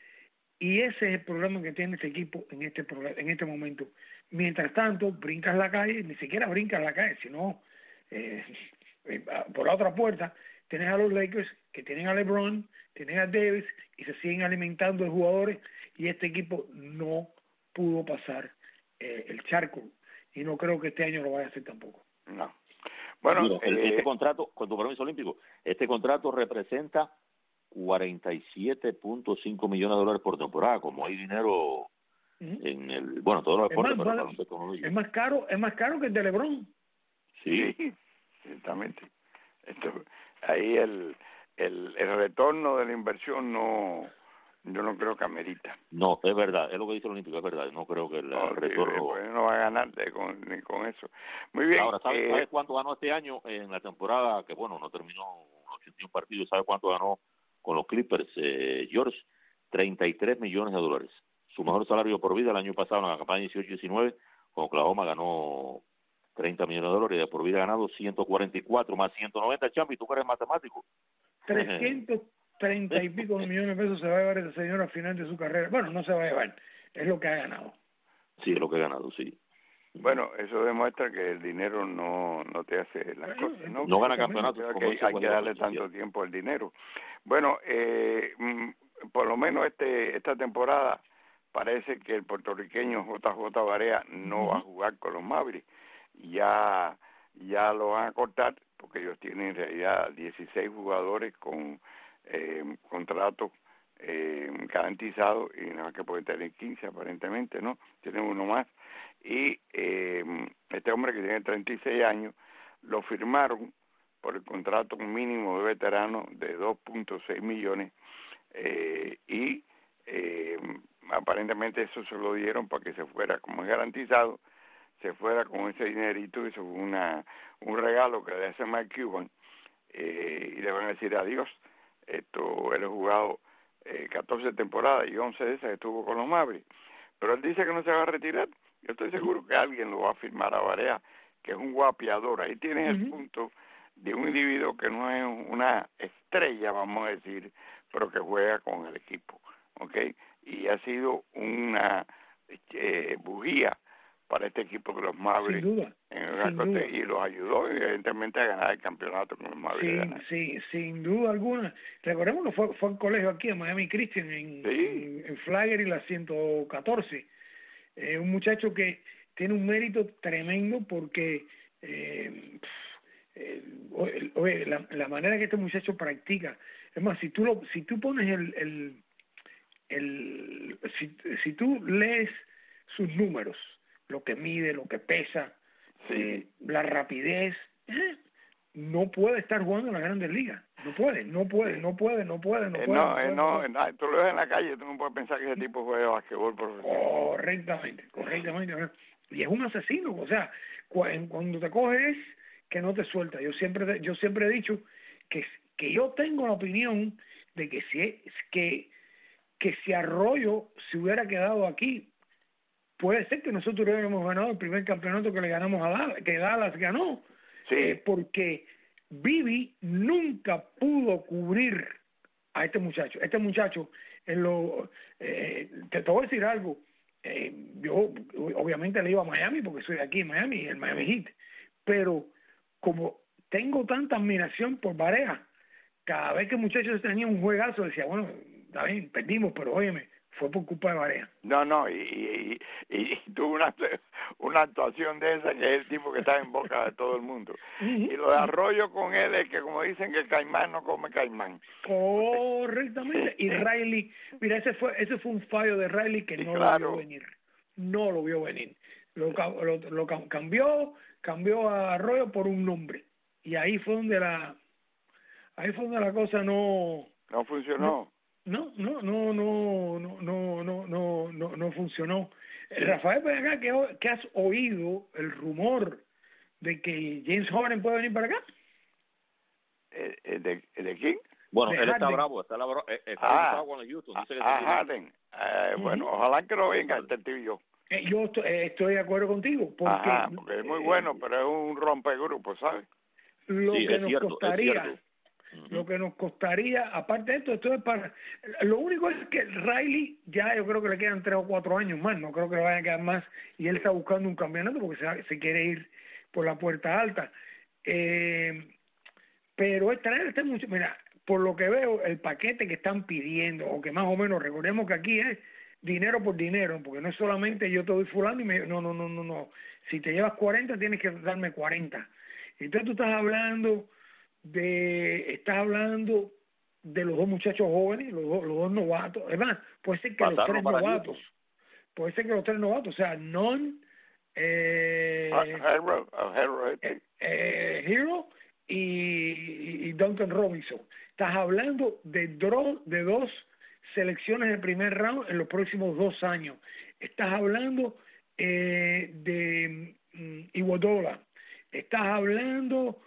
Y ese es el problema que tiene este equipo en este en este momento. Mientras tanto, brincas la calle, ni siquiera brincas la calle, sino eh, por la otra puerta, tienes a los Lakers, que tienen a LeBron, tienen a Davis, y se siguen alimentando de jugadores, y este equipo no pudo pasar eh, el charco. Y no creo que este año lo vaya a hacer tampoco. No. Bueno, Mira, eh, este contrato, con tu permiso olímpico, este contrato representa cuarenta y siete punto cinco millones de dólares por temporada, como hay dinero uh-huh. en el, bueno, todos los deportes, pero más, pero es más caro, es más caro que el de LeBron. Sí, sí, exactamente. Esto, ahí el, el el retorno de la inversión no, yo no creo que amerita. No, es verdad, es lo que dice el Olímpico, es verdad, no creo que el, no, el retorno... Sí, pues no va a ganar de, con, ni con eso. Muy bien. Ahora, ¿sabes, eh, ¿sabes cuánto ganó este año en la temporada? Que bueno, no terminó ochenta y uno partidos, ¿sabe cuánto ganó con los Clippers? Eh, George, treinta y tres millones de dólares. Su mejor salario por vida el año pasado en la campaña dieciocho diecinueve, con Oklahoma ganó treinta millones de dólares y de por vida ha ganado ciento cuarenta y cuatro más ciento noventa. Champi, ¿tú que eres matemático? trescientos treinta y pico de millones de pesos se va a llevar ese señor al final de su carrera. Bueno, no se va a llevar, es lo que ha ganado. Sí, es lo que ha ganado, sí. Bueno, eso demuestra que el dinero no no te hace las bueno, cosas, ¿no? No gana campeonatos. Que hay, hay que darle tanto tiempo al dinero. Bueno, eh, por lo menos este esta temporada parece que el puertorriqueño J J Barea no uh-huh. va a jugar con los Mavericks. Ya, ya lo van a cortar porque ellos tienen en realidad dieciséis jugadores con eh, contratos eh, garantizados y nada más que pueden tener quince aparentemente, ¿no? Tienen uno más y eh, este hombre que tiene treinta y seis años lo firmaron por el contrato mínimo de veterano de dos punto seis millones eh, y eh, aparentemente eso se lo dieron para que se fuera, como es garantizado, se fuera con ese dinerito. Eso fue una, un regalo que le hace Mike Cuban eh, y le van a decir adiós. Esto, él ha jugado eh, catorce temporadas y once de esas estuvo con los Mavericks, pero él dice que no se va a retirar. Yo estoy seguro que alguien lo va a firmar a Barea, que es un guapiador. Ahí tienes uh-huh. el punto de un individuo que no es una estrella, vamos a decir, pero que juega con el equipo, ¿ok? Y ha sido una eh, bujía para este equipo de los Mavericks. Sin duda, en sin duda. Y los ayudó, evidentemente, a ganar el campeonato con los Mavericks. Sí, sí, sin duda alguna. Recordemos que fue, fue al colegio aquí, en Miami Christian, en, sí. en, en Flagler y la ciento catorce. Eh, un muchacho que tiene un mérito tremendo porque eh, eh, oye, la, la manera que este muchacho practica, es más, si tú lo, si tú pones el, el, el si, si tú lees sus números, lo que mide, lo que pesa, sí. eh, la rapidez, eh, no puede estar jugando en las Grandes Ligas. No puede, no puede, no puede, no puede, no eh, puede. No, no, puede, eh, no, no, puede. no, tú lo ves en la calle, tú no puedes pensar que ese tipo juega basquetbol profesional. Correctamente, correctamente. Y es un asesino, o sea, cuando te coges que no te suelta. Yo siempre, yo siempre he dicho que, que yo tengo la opinión de que si, que, que si Arroyo se hubiera quedado aquí, puede ser que nosotros hubiéramos ganado el primer campeonato que le ganamos a Dallas, que Dallas ganó, sí. eh, porque Bibi nunca pudo cubrir a este muchacho. Este muchacho, en lo, eh, te, te voy a decir algo, eh, yo obviamente le iba a Miami porque soy de aquí en Miami, el Miami Heat, pero como tengo tanta admiración por Barea, cada vez que el muchacho tenía un juegazo decía, bueno, está bien, perdimos, pero óyeme, fue por culpa de Barea. No, no, y, y, y, y tuvo una, una actuación de esa que es el tipo que está en boca de todo el mundo. Uh-huh. Y lo de Arroyo con él es que, como dicen, que el caimán no come caimán. Correctamente. Y Riley, mira, ese fue ese fue un fallo de Riley que no claro. lo vio venir. No lo vio venir. Lo, lo, lo cambió, cambió a Arroyo por un nombre. Y ahí fue donde la ahí fue donde la cosa no... No funcionó. No, no, no, no, no, no, no, no, no, no funcionó. Sí. Rafael, ven acá, ¿qué, ¿qué has oído el rumor de que James Harden puede venir para acá? ¿De, de, de quién? Bueno, de él Harden. está bravo, está, bravo, está ah, bravo con Houston. Dice que ah, Harden. Eh, uh-huh. Bueno, ojalá que lo venga este tío y yo. Eh, yo estoy, eh, estoy de acuerdo contigo. Porque, Ajá, porque es muy eh, bueno, pero es un rompegrupo, ¿sabes? Lo sí, que nos cierto, costaría... Lo que nos costaría, aparte de esto, esto es para... Lo único es que Riley ya yo creo que le quedan tres o cuatro años más, no creo que le vayan a quedar más, y él está buscando un campeonato porque se, se quiere ir por la puerta alta. Eh, pero es traer este mucho... Mira, por lo que veo, el paquete que están pidiendo, o que más o menos, recordemos que aquí es dinero por dinero, porque no es solamente yo te doy fulano y me... No, no, no, no, no. Si te llevas cuarenta, tienes que darme cuarenta. Entonces tú estás hablando... de estás hablando de los dos muchachos jóvenes, los dos, los dos novatos, es más, puede ser que Pasaron los tres novatos, Newton. puede ser que los tres novatos, o sea, Non, eh, uh, Hero, uh, Hero, eh, eh, Hero y, y Duncan Robinson. Estás hablando de, dro, de dos selecciones de primer round en los próximos dos años. Estás hablando eh, de um, Iguodala. Estás hablando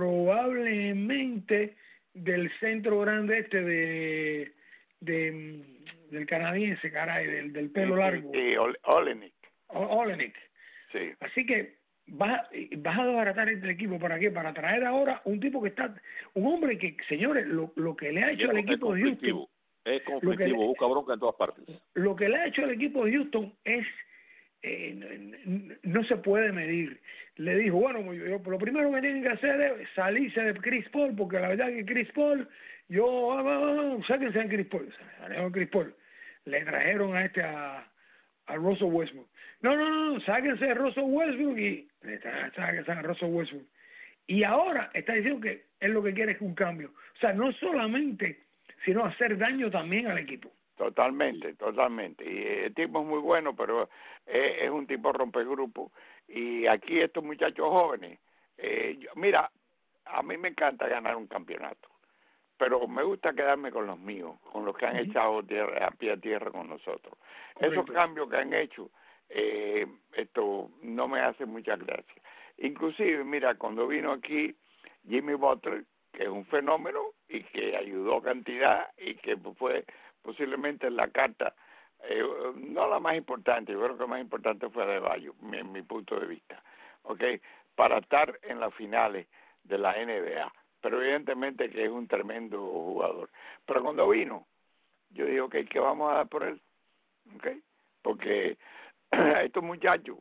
probablemente del centro grande este de, de del canadiense, caray, del, del pelo largo. Y, y Olenek. Olenek. Sí. Así que vas, vas a desbaratar este equipo. ¿Para qué? Para traer ahora un tipo que está, un hombre que, señores, lo, lo que le ha hecho al equipo de Houston. Es conflictivo, le, busca bronca en todas partes. Lo que le ha hecho al equipo de Houston es Eh, no, no se puede medir. Le dijo, bueno, yo, yo, lo primero que tienen que hacer es salirse de Chris Paul, porque la verdad que Chris Paul, yo, ah, ah, ah, sáquense a Chris Paul, a Chris Paul. Le trajeron a este, a, a Russell Westbrook. No, no, no, sáquense a Russell Westbrook y le trajeron a Russell Westbrook. Y ahora está diciendo que él lo que quiere es un cambio. O sea, no solamente, sino hacer daño también al equipo. Totalmente, totalmente. Y el tipo es muy bueno, pero es, es un tipo rompegrupo. Y aquí estos muchachos jóvenes, eh, yo, mira, a mí me encanta ganar un campeonato, pero me gusta quedarme con los míos, con los que han uh-huh. echado tierra, a pie a tierra con nosotros. Correcto. Esos cambios que han hecho, eh, esto no me hace mucha gracia. Inclusive, mira, cuando vino aquí Jimmy Butler, que es un fenómeno y que ayudó cantidad y que fue posiblemente la carta, eh, no la más importante, yo creo que la más importante fue de Bayo, en mi punto de vista, ¿okay? Para estar en las finales de la N B A, pero evidentemente que es un tremendo jugador. Pero cuando vino, yo dije, ok, ¿qué vamos a dar por él? ¿Okay? Porque estos muchachos,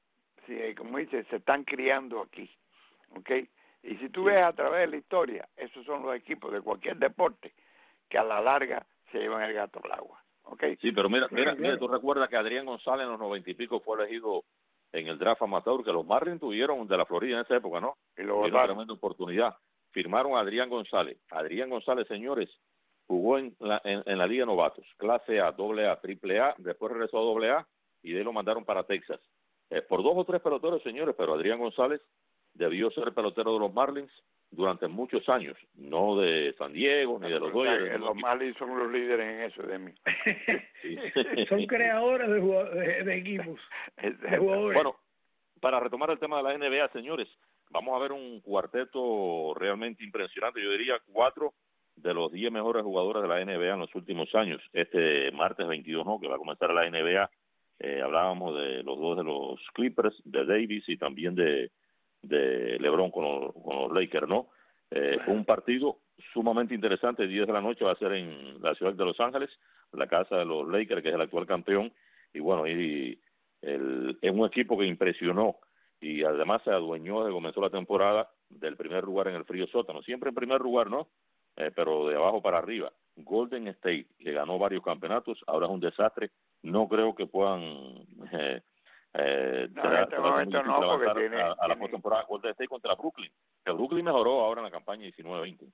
sí, como dice, se están criando aquí, ¿ok? Y si tú ves a través de la historia, esos son los equipos de cualquier deporte que a la larga se llevan el gato al agua, ¿ok? Sí, pero mira, mira, mira, tú recuerdas que Adrián González en los noventa y pico fue elegido en el draft amateur, que los Marlins tuvieron de la Florida en esa época, ¿no? Y lo tuvieron tremenda oportunidad. Firmaron a Adrián González. Adrián González, señores, jugó en la, en, en la Liga Novatos, clase A, doble A, triple A, después regresó a doble A y de ahí lo mandaron para Texas. Eh, por dos o tres peloteros, señores, pero Adrián González debió ser pelotero de los Marlins durante muchos años, no de San Diego ni de los Dodgers. Los Marlins son los líderes en eso, de mí. Sí. Son creadores de, de, de equipos. De bueno, para retomar el tema de la N B A, señores, vamos a ver un cuarteto realmente impresionante. Yo diría cuatro de los diez mejores jugadores de la N B A en los últimos años. Este martes veintidós, ¿no?, que va a comenzar la N B A, eh, hablábamos de los dos de los Clippers, de Davis y también de de LeBron con los, con los Lakers, ¿no? Eh, fue un partido sumamente interesante. diez de la noche va a ser en la ciudad de Los Ángeles, la casa de los Lakers, que es el actual campeón, y bueno, y el, es un equipo que impresionó y además se adueñó desde que comenzó la temporada del primer lugar en el frío sótano, siempre en primer lugar, ¿no? Eh, pero de abajo para arriba. Golden State, que ganó varios campeonatos, ahora es un desastre. No creo que puedan eh, Eh, no, en este momento no, porque tiene, a, a tiene... la postemporada Golden State contra Brooklyn. El Brooklyn mejoró ahora en la campaña diecinueve veinte.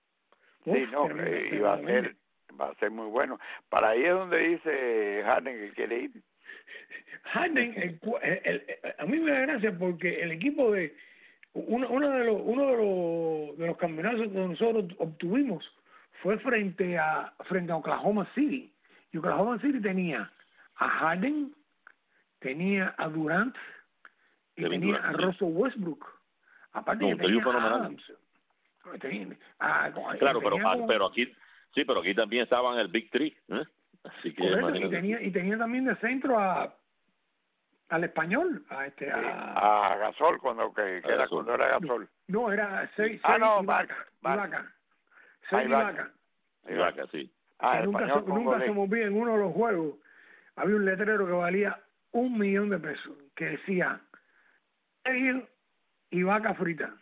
Sí, no, eh, y va a ser va a ser muy bueno. Para ahí es donde dice Harden que quiere ir. Harden, el, el, el, a mí me da gracia porque el equipo de uno, uno de los uno de los de los campeonatos que nosotros obtuvimos fue frente a frente a Oklahoma City. Y Oklahoma City tenía a Harden, tenía a Durant y Kevin tenía Durant, a Russell Westbrook. Aparte no, que tenía a Adams. Tenía, a, claro, pero, como, pero aquí sí, pero aquí también estaban el Big Three, ¿eh? Así que correcto, y tenía y tenía también de centro a al español, a este a, sí, a Gasol cuando que, que era Gasol. cuando era Gasol. No, era seis ah, no, Ibaka, Ibaka. Seis Ibaka. Ibaka, sí. Ah, que nunca se, nunca se movía en uno de los juegos. Había un letrero que valía un millón de pesos que decía y vaca frita.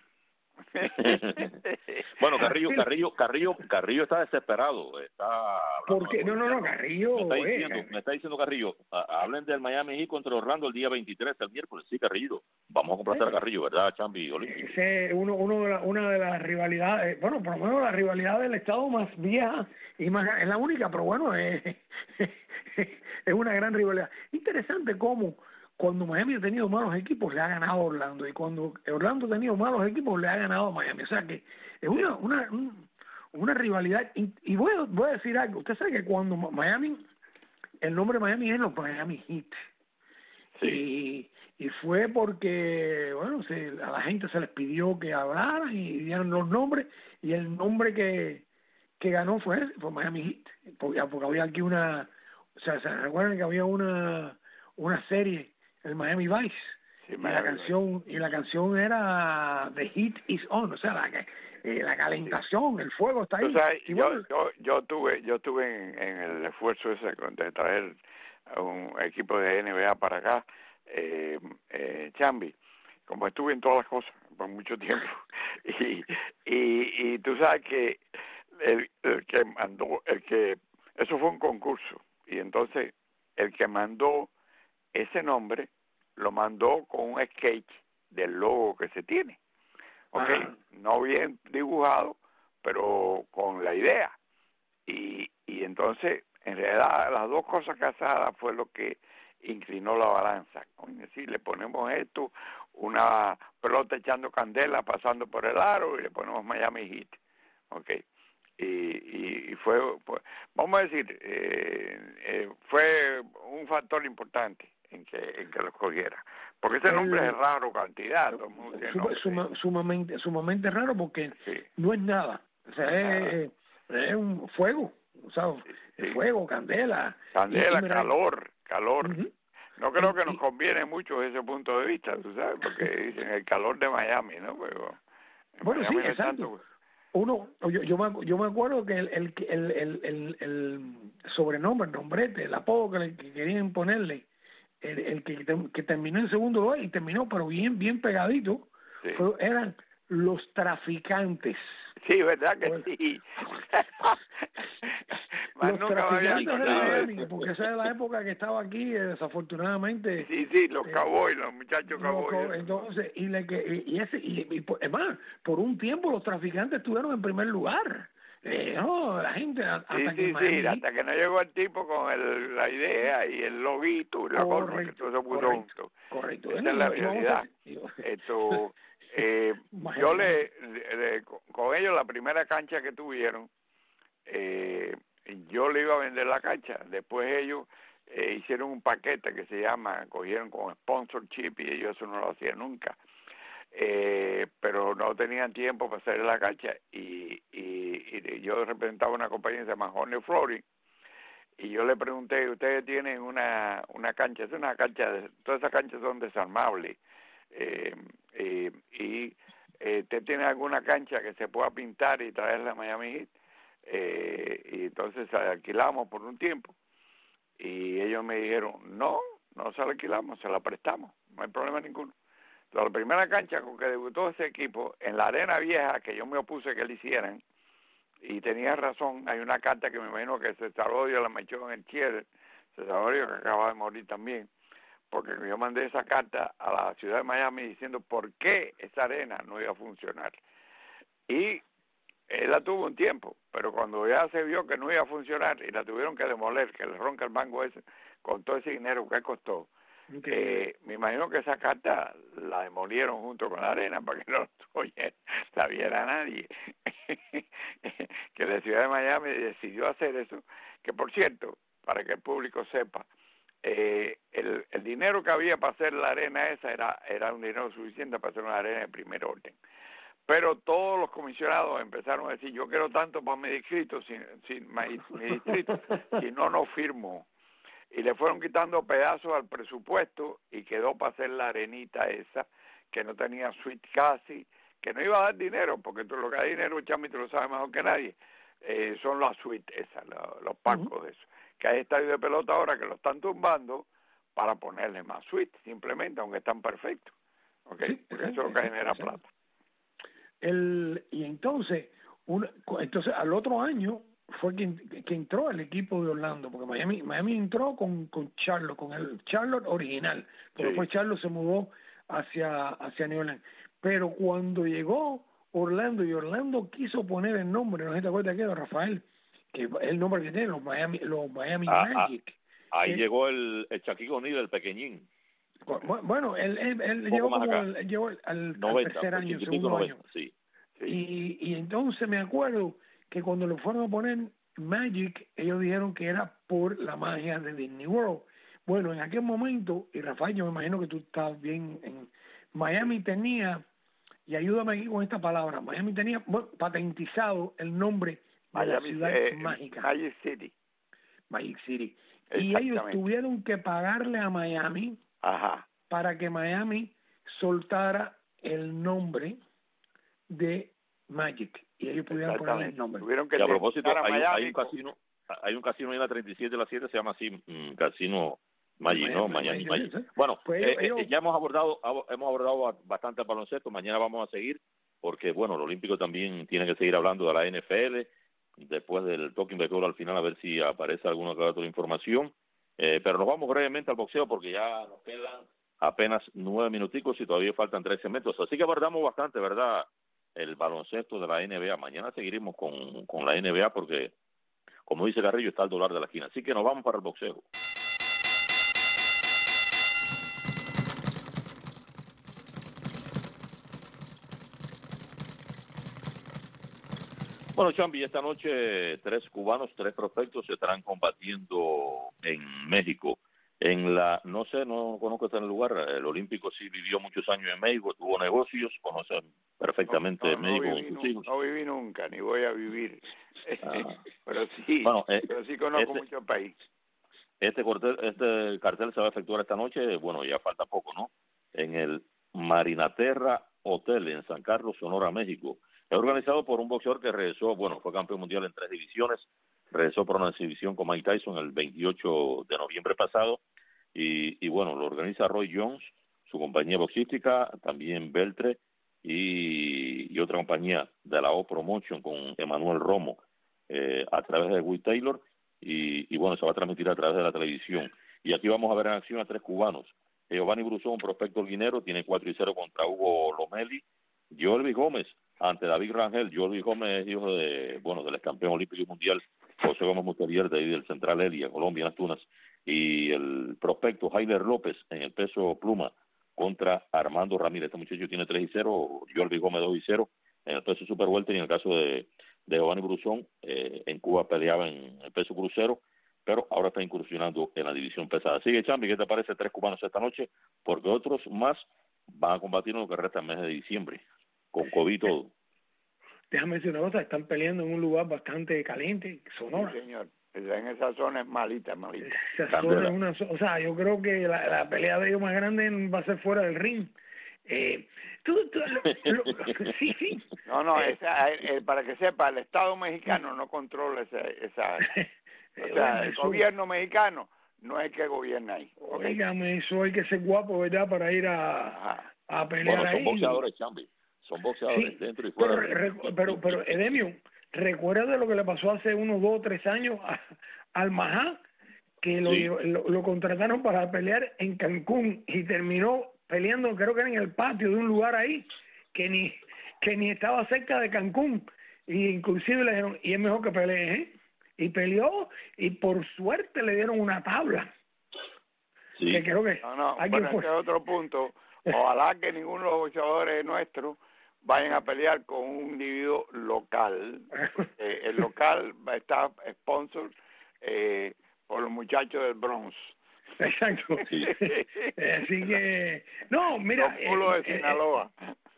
Bueno, Carrillo, Carrillo, Carrillo, Carrillo está desesperado. Está porque no, no, no, Carrillo. Me está eh, diciendo, me está diciendo Carrillo, hablen del Miami Heat contra Orlando el día veintitrés, el miércoles. Sí, Carrillo. Vamos a complacer a Carrillo, ¿verdad, Chambi? Ese uno, uno de la, una de las rivalidades, bueno, por lo menos la rivalidad del estado más vieja y más, es la única, pero bueno, es, es una gran rivalidad. Interesante cómo cuando Miami ha tenido malos equipos le ha ganado a Orlando y cuando Orlando ha tenido malos equipos le ha ganado a Miami. O sea que es una una una rivalidad y, y voy a, voy a decir algo. Usted sabe que cuando Miami, el nombre de Miami es los Miami Heat. Sí. Y, y fue porque, bueno, se, a la gente se les pidió que hablaran y dieran los nombres y el nombre que, que ganó fue ese, fue Miami Heat. Porque, porque había aquí una, o sea, ¿se recuerdan que había una una serie, el Miami Vice? Sí, y la canción y la canción era The Heat is On, o sea, la, eh, la calentación, sí. El fuego está ahí. O sea, yo, bueno, yo yo tuve yo tuve en, en el esfuerzo ese de traer un equipo de N B A para acá, eh, eh, Chambi, como estuve en todas las cosas por mucho tiempo y y, y tú sabes que el, el que mandó el que eso fue un concurso y entonces el que mandó ese nombre lo mandó con un sketch del logo que se tiene, okay, ajá. No bien dibujado, pero con la idea. Y, y entonces en realidad las dos cosas casadas fue lo que inclinó la balanza. Es decir, le ponemos esto, una pelota echando candela pasando por el aro y le ponemos Miami Heat, okay. Y, y, y fue, pues, vamos a decir, eh, eh, fue un factor importante en que en que lo escogiera, porque ese nombre es raro cantidad, todo el mundo tiene suma, suma, sumamente sumamente raro porque sí. no es nada, o sea, es, es un fuego, o sea, sí. fuego, candela, candela, y, y calor, calor. Uh-huh. No creo que nos conviene mucho desde ese punto de vista, tú sabes, porque dicen el calor de Miami, ¿no? Pero bueno, Miami sí, no exacto. Tanto, uno, yo, yo, me, yo me acuerdo que el el, el, el, el, el sobrenombre, el nombrete, el apodo que, le, que querían ponerle, el, el que, que terminó en segundo lugar y terminó, pero bien bien pegadito, sí. fue, eran los traficantes. Sí, ¿verdad que pues, sí? Los traficantes de Miami, porque esa es la época que estaba aquí, eh, desafortunadamente. Sí, sí, los eh, cowboys, los muchachos cowboys. Entonces, y, le, y, y ese, y, y, es más, por un tiempo los traficantes estuvieron en primer lugar. Eh, no, la gente hasta sí, que sí, Miami, sí, hasta que no llegó el tipo con el, la idea y el loguito y la cosa que todo se puso junto. Correcto. Esa es la realidad. Esto, eh, yo le, le, le, con ellos la primera cancha que tuvieron, eh, yo le iba a vender la cancha. Después ellos eh, hicieron un paquete que se llama, cogieron con sponsorship y ellos eso no lo hacían nunca. Eh, pero no tenían tiempo para hacer la cancha y, y, y yo representaba una compañía que se llama Hornet Flooring y yo le pregunté, ustedes tienen una una cancha, es una cancha, de, todas esas canchas son desarmables eh, eh, y eh, ¿usted tiene alguna cancha que se pueda pintar y traerla a Miami Heat? Eh, y entonces la alquilamos por un tiempo y ellos me dijeron, no, no se la alquilamos, se la prestamos, no hay problema ninguno. La primera cancha con que debutó ese equipo, en la arena vieja, que yo me opuse que le hicieran, y tenía razón, hay una carta que me imagino que César Odio la metió en el cierre, César Odio que acaba de morir también, porque yo mandé esa carta a la ciudad de Miami diciendo por qué esa arena no iba a funcionar. Y él la tuvo un tiempo, pero cuando ya se vio que no iba a funcionar y la tuvieron que demoler, que le ronca el banco ese, con todo ese dinero que costó, okay. eh, me imagino que esa carta la demolieron junto con la arena para que no oye, la viera nadie. Que la ciudad de Miami decidió hacer eso, que por cierto, para que el público sepa, eh, el, el dinero que había para hacer la arena esa era, era un dinero suficiente para hacer una arena de primer orden. Pero todos los comisionados empezaron a decir, yo quiero tanto para mi distrito, sin, sin mi, mi distrito, si no, no firmo. Y le fueron quitando pedazos al presupuesto y quedó para hacer la arenita esa, que no tenía suite casi, que no iba a dar dinero, porque tú lo que da dinero, Chami, tú lo sabes mejor que nadie, eh, son las suites esas, los, los pacos uh-huh. de eso. Que hay estadios de pelota ahora que lo están tumbando para ponerle más suites, simplemente, aunque están perfectos. ¿Okay? Sí, porque eso es lo que genera sí. plata. El, y entonces, un, entonces al otro año fue que, que entró el equipo de Orlando, porque Miami Miami entró con, con Charlotte, con el Charlotte original, pero sí. después Charlotte se mudó hacia, hacia New Orleans. Pero cuando llegó Orlando, y Orlando quiso poner el nombre, no sé si te acuerdas que era Rafael, que es el nombre que tiene, los Miami, los Miami ah, Magic. Ah, ahí que, llegó el, el Shaquille O'Neal, el pequeñín. Bueno, él, él, él llegó como el, él llegó al, noventa, al tercer año, segundo noventa, año. Sí, sí. Y, y entonces me acuerdo que cuando lo fueron a poner Magic, ellos dijeron que era por la magia de Disney World. Bueno, en aquel momento, y Rafael, yo me imagino que tú estás bien, en Miami tenía, y ayúdame aquí con esta palabra, Miami tenía bueno, patentizado el nombre de Miami, la ciudad eh, mágica. Magic City. Magic City. Y ellos tuvieron que pagarle a Miami Ajá. para que Miami soltara el nombre de Magic y ellos pudieran poner el nombre. Tuvieron que y a propósito, a hay, hay un casino, hay un casino en la treinta y siete de la siete, se llama así, mm, Casino Magic, Miami, ¿no? Miami, Magic. Magic. Bueno, pues eh, ellos, eh, ya hemos abordado hemos abordado bastante el baloncesto, mañana vamos a seguir, porque bueno, el Olímpico también tiene que seguir hablando de la N F L, después del Talking Baseball al final, a ver si aparece alguna otra información. Eh, pero nos vamos brevemente al boxeo porque ya nos quedan apenas nueve minuticos y todavía faltan trece metros. Así que abordamos bastante, ¿verdad?, el baloncesto de la N B A. Mañana seguiremos con, con la N B A porque como dice Carrillo, está al dólar de la esquina. Así que nos vamos para el boxeo. Bueno, Chambi, esta noche tres cubanos, tres prospectos se estarán combatiendo en México. En la, no sé, no conozco este lugar, el Olímpico sí vivió muchos años en México, tuvo negocios, conoce perfectamente no, no, México no con sus hijos. No viví nunca, ni voy a vivir, ah. pero sí, bueno, eh, pero sí conozco este, mucho el país. Este cartel, este cartel se va a efectuar esta noche, bueno, ya falta poco, ¿no? En el Marinaterra Hotel en San Carlos, Sonora, México. Es organizado por un boxeador que regresó, bueno, fue campeón mundial en tres divisiones, regresó por una exhibición con Mike Tyson el veintiocho de noviembre pasado, y, y bueno, lo organiza Roy Jones, su compañía boxística, también Beltre, y, y otra compañía de la O Promotion con Emanuel Romo, eh, a través de Will Taylor, y, y bueno, se va a transmitir a través de la televisión. Y aquí vamos a ver en acción a tres cubanos. Giovanni Brusón, un prospecto guinero, tiene cuatro y cero contra Hugo Lomeli. Joelvis Gómez, ante David Rangel. Joelvis Gómez es hijo de, bueno, del ex campeón olímpico y mundial José Gómez Musterier, de ahí del Central Elia, Colombia, en las Tunas. Y el prospecto Jailer López, en el peso pluma, contra Armando Ramírez. Este muchacho tiene tres y cero, Joelvis Gómez dos y cero, en el peso super welter, y en el caso de, de Giovanni Brusón, eh, en Cuba peleaba en el peso crucero, pero ahora está incursionando en la división pesada. Sigue, Chambi, ¿qué te parece tres cubanos esta noche? Porque otros más van a combatir en lo que resta el mes de diciembre, con COVID y todo. Déjame decir una cosa, están peleando en un lugar bastante caliente, Sonora. Sí, señor. En esa zona es malita, malita. Esa zona es una, o sea, yo creo que la, la pelea de ellos más grande va a ser fuera del ring. Eh, tú, tú, lo, lo, sí, sí. No, no, esa, eh, para que sepa, el Estado mexicano no controla esa... esa o sea, bueno, el eso, gobierno mexicano no es que gobierna ahí. Óigame, eso hay que ser guapo, ¿verdad? Para ir a, a pelear bueno, son ahí. boxeadores, Chambi. Son boxeadores, sí, dentro y fuera. Pero, re, pero, pero Edemio, recuerda de lo que le pasó hace unos dos o tres años a, al Majá, que lo, sí. lo, lo contrataron para pelear en Cancún y terminó peleando, creo que era en el patio de un lugar ahí, que ni que ni estaba cerca de Cancún, y inclusive le dijeron, y es mejor que pelee, ¿eh? Y peleó, y por suerte le dieron una tabla. Sí. Que creo que no, no, bueno, ese es otro punto. Ojalá que ninguno de los boxeadores nuestros vayan a pelear con un individuo local. Eh, el local va a estar sponsor eh, por los muchachos del Bronx. Exacto. Sí. Así que, no, mira. Los pulos de Sinaloa.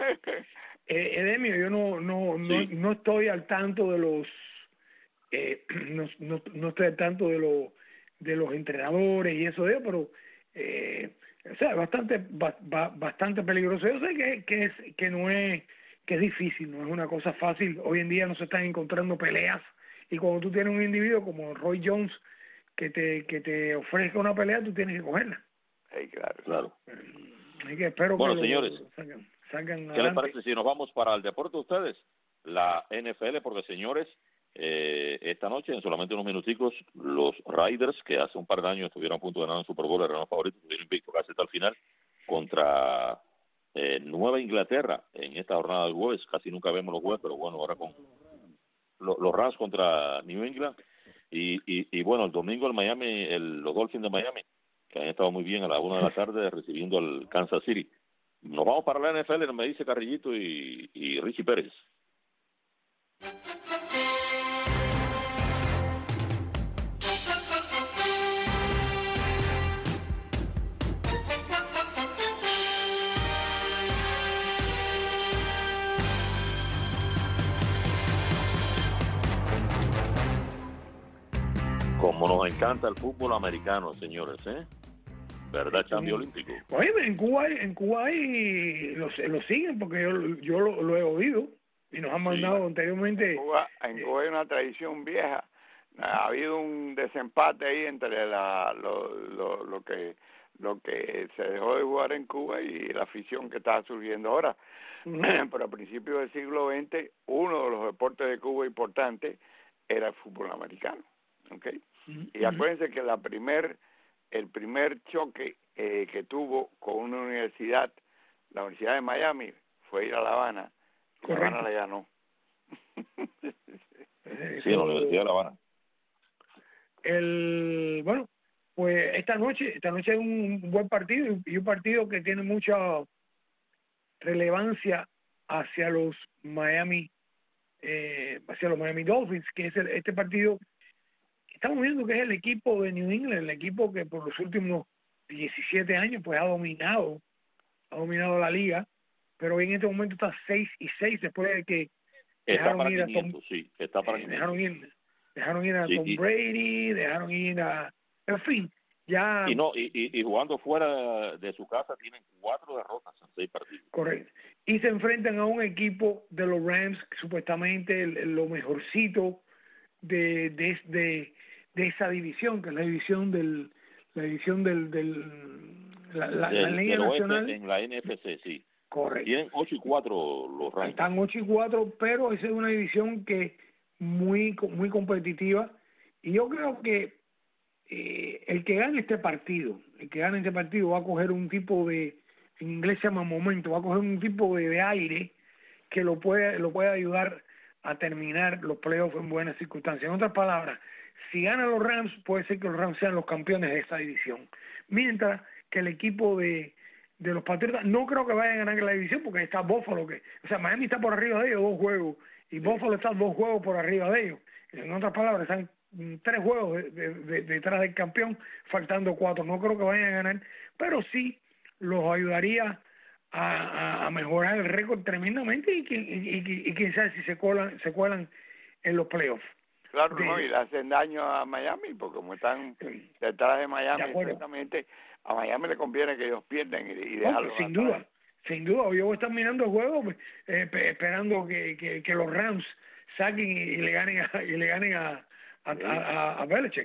Eh, Edemio, yo no, no, no, sí. no estoy al tanto de los, eh, no, no, no estoy al tanto de los, de los entrenadores y eso de ellos, pero, eh, o sea, bastante, ba, ba, bastante peligroso. Yo sé que, que es, que no es, que es difícil, no es una cosa fácil. Hoy en día no se están encontrando peleas, y cuando tú tienes un individuo como Roy Jones que te, que te ofrezca una pelea, tú tienes que cogerla. Sí, claro, claro. Así que espero bueno, que señores, lo salgan, salgan ¿qué adelante. les parece si nos vamos para el deporte de ustedes? La N F L, porque señores, eh, esta noche, en solamente unos minuticos, los Raiders, que hace un par de años estuvieron a punto de ganar un Super Bowl, eran los favoritos, estuvieron invictos casi hasta el final, contra eh, Nueva Inglaterra, en esta jornada del jueves. Casi nunca vemos los jueves, pero bueno, ahora con lo, los Rams contra New England, y, y, y bueno, el domingo el Miami, el, los Dolphins de Miami, que han estado muy bien a la una de la tarde recibiendo al Kansas City. Nos vamos para la N F L, me dice Carrillito y, y Richie Pérez. Como nos encanta el fútbol americano, señores, ¿eh? ¿Verdad, cambio olímpico? Oye, en Cuba hay, en Cuba hay, lo, lo siguen, porque yo, yo lo, lo he oído y nos han mandado sí. anteriormente. En Cuba, en Cuba hay una tradición vieja. Ha habido un desempate ahí entre la lo, lo, lo que lo que se dejó de jugar en Cuba y la afición que está surgiendo ahora. Uh-huh. Pero a principios del siglo veinte, uno de los deportes de Cuba importantes era el fútbol americano. ¿Okay? Uh-huh. Y acuérdense que la primer el primer choque eh, que tuvo con una universidad, la Universidad de Miami, fue ir a La Habana. La Habana le ganó. Sí, la Universidad de La Habana. el bueno, pues esta noche, esta noche es un buen partido y un partido que tiene mucha relevancia hacia los Miami, eh, hacia los Miami Dolphins, que es el, este partido. Estamos viendo que es el equipo de New England, el equipo que por los últimos diecisiete años pues ha dominado, ha dominado la liga, pero en este momento está seis y seis después de que está dejaron ir a Tom, sí, está para eh, dejaron ir, dejaron ir a sí, Tom y, Brady, dejaron ir a, en fin, ya. Y no, y, y, y jugando fuera de su casa tienen cuatro derrotas en seis partidos. Correcto. Y se enfrentan a un equipo de los Rams que supuestamente el, el, lo mejorcito de, de, de, de esa división, que es la división del, la división del, del la, la, del, la Liga Nacional. En la N F C, sí. Correcto. Tienen ocho y cuatro los Rams. Están ocho y cuatro, pero esa es una división que muy muy competitiva. Y yo creo que eh, el que gane este partido, el que gane este partido va a coger un tipo de, en inglés se llama momento, va a coger un tipo de, de aire que lo puede, lo puede ayudar a terminar los playoffs en buenas circunstancias. En otras palabras, si ganan los Rams, puede ser que los Rams sean los campeones de esa división. Mientras que el equipo de de los Patriotas, no creo que vayan a ganar la división porque está Buffalo, que, o sea, Miami está por arriba de ellos dos juegos y Buffalo está dos juegos por arriba de ellos. En otras palabras, están tres juegos de, de, de, detrás del campeón, faltando cuatro. No creo que vayan a ganar, pero sí los ayudaría a, a, a mejorar el récord tremendamente y, y, y, y quién sabe si se colan, se cuelan en los playoffs. Claro, de, no, y le hacen daño a Miami porque como están detrás de Miami, exactamente. A Miami le conviene que ellos pierdan y, y dejarlo. No, sin duda, sin duda. Yo voy a estar mirando el juego eh, esperando que, que, que los Rams saquen y, y le ganen a, y le ganen a, a, sí. a, a, a Belichick.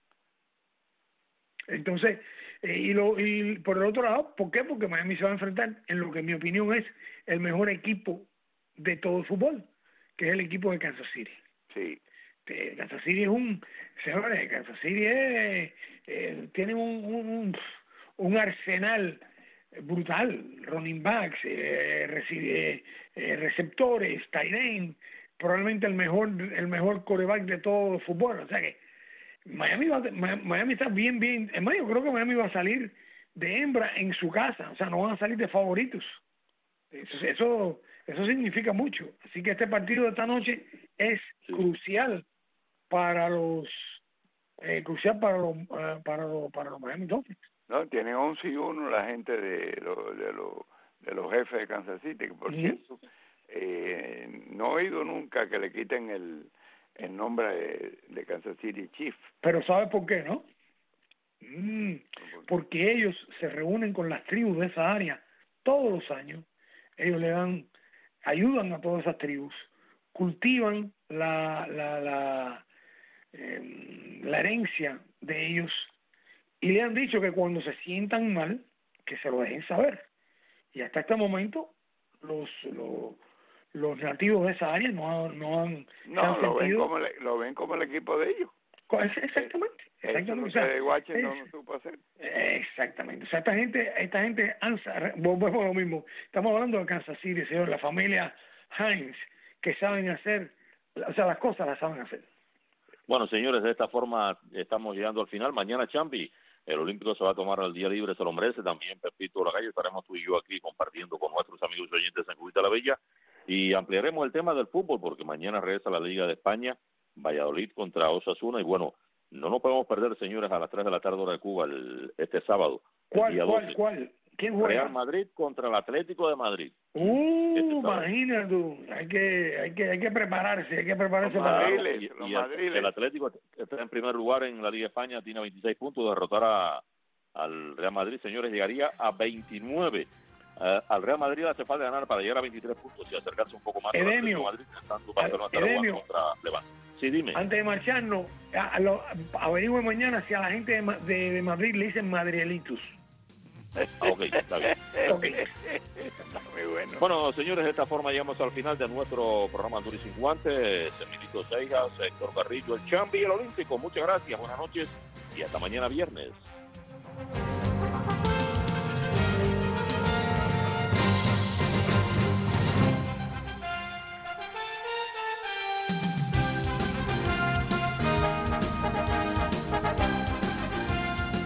Entonces, eh, y, lo, y por el otro lado, ¿por qué? Porque Miami se va a enfrentar en lo que en mi opinión es el mejor equipo de todo el fútbol, que es el equipo de Kansas City. Sí. Eh, Kansas City es un, señores, Kansas City es, eh, tiene un, un, un arsenal brutal, running backs, eh, recibe, eh, receptores, tight end, probablemente el mejor el mejor quarterback de todo el fútbol. O sea que Miami va, Miami está bien, bien, es más, yo creo que Miami va a salir de hembra en su casa, o sea, no van a salir de favoritos. Eso, eso, eso significa mucho. Así que este partido de esta noche es sí. crucial para los eh, crucial para los uh, para los para los Miami Dolphins. No, tienen once y uno la gente de los de los de los jefes de Kansas City, que por cierto uh-huh. eh, no he oído nunca que le quiten el el nombre de, de Kansas City Chief. Pero ¿sabe por qué, no? Mm, porque ellos se reúnen con las tribus de esa área todos los años. Ellos le dan, ayudan a todas esas tribus, cultivan la la la eh, la herencia de ellos y le han dicho que cuando se sientan mal que se lo dejen saber. Y hasta este momento los los, los nativos de esa área no, no han no han lo ven como le, lo ven como el equipo de ellos. Exactamente. Exactamente. Eso es lo que no supo hacer. Exactamente. O sea, esta gente, esta gente, volvemos a lo mismo. Estamos hablando de Kansas City, señor, la familia Hines, que saben hacer, o sea, las cosas las saben hacer. Bueno, señores, de esta forma estamos llegando al final. Mañana, Champi, el Olímpico se va a tomar el día libre, se lo merece. También Pepito Lagalle, estaremos tú y yo aquí compartiendo con nuestros amigos oyentes en Cubita la Bella y ampliaremos el tema del fútbol porque mañana regresa la Liga de España, Valladolid contra Osasuna y bueno, no nos podemos perder, señores, a las tres de la tarde hora de Cuba el, este sábado. ¿Cuál, cuál, cuál? ¿Quién juega? Real Madrid contra el Atlético de Madrid. Uh, este imagínate tú. Hay que, hay que, hay que prepararse, hay que prepararse los para Madriles, y, los y Madriles. El Atlético está en primer lugar en la Liga de España, tiene veintiséis puntos, derrotar a, al Real Madrid, señores, llegaría a veintinueve. Uh, al Real Madrid hace falta ganar para llegar a veintitrés puntos y acercarse un poco más al Atlético Madrid, estando Barcelona contra Levante. Sí, dime. Antes de marcharnos, a, a averigüe mañana si a la gente de, de, de Madrid le dicen madrielitos. Ah, ok, está bien. Okay. Está muy bueno. Bueno, señores, de esta forma llegamos al final de nuestro programa Duro y Sin Guantes. Emilito Seijas, Héctor Carrillo, el Champi y el Olímpico. Muchas gracias, buenas noches y hasta mañana viernes.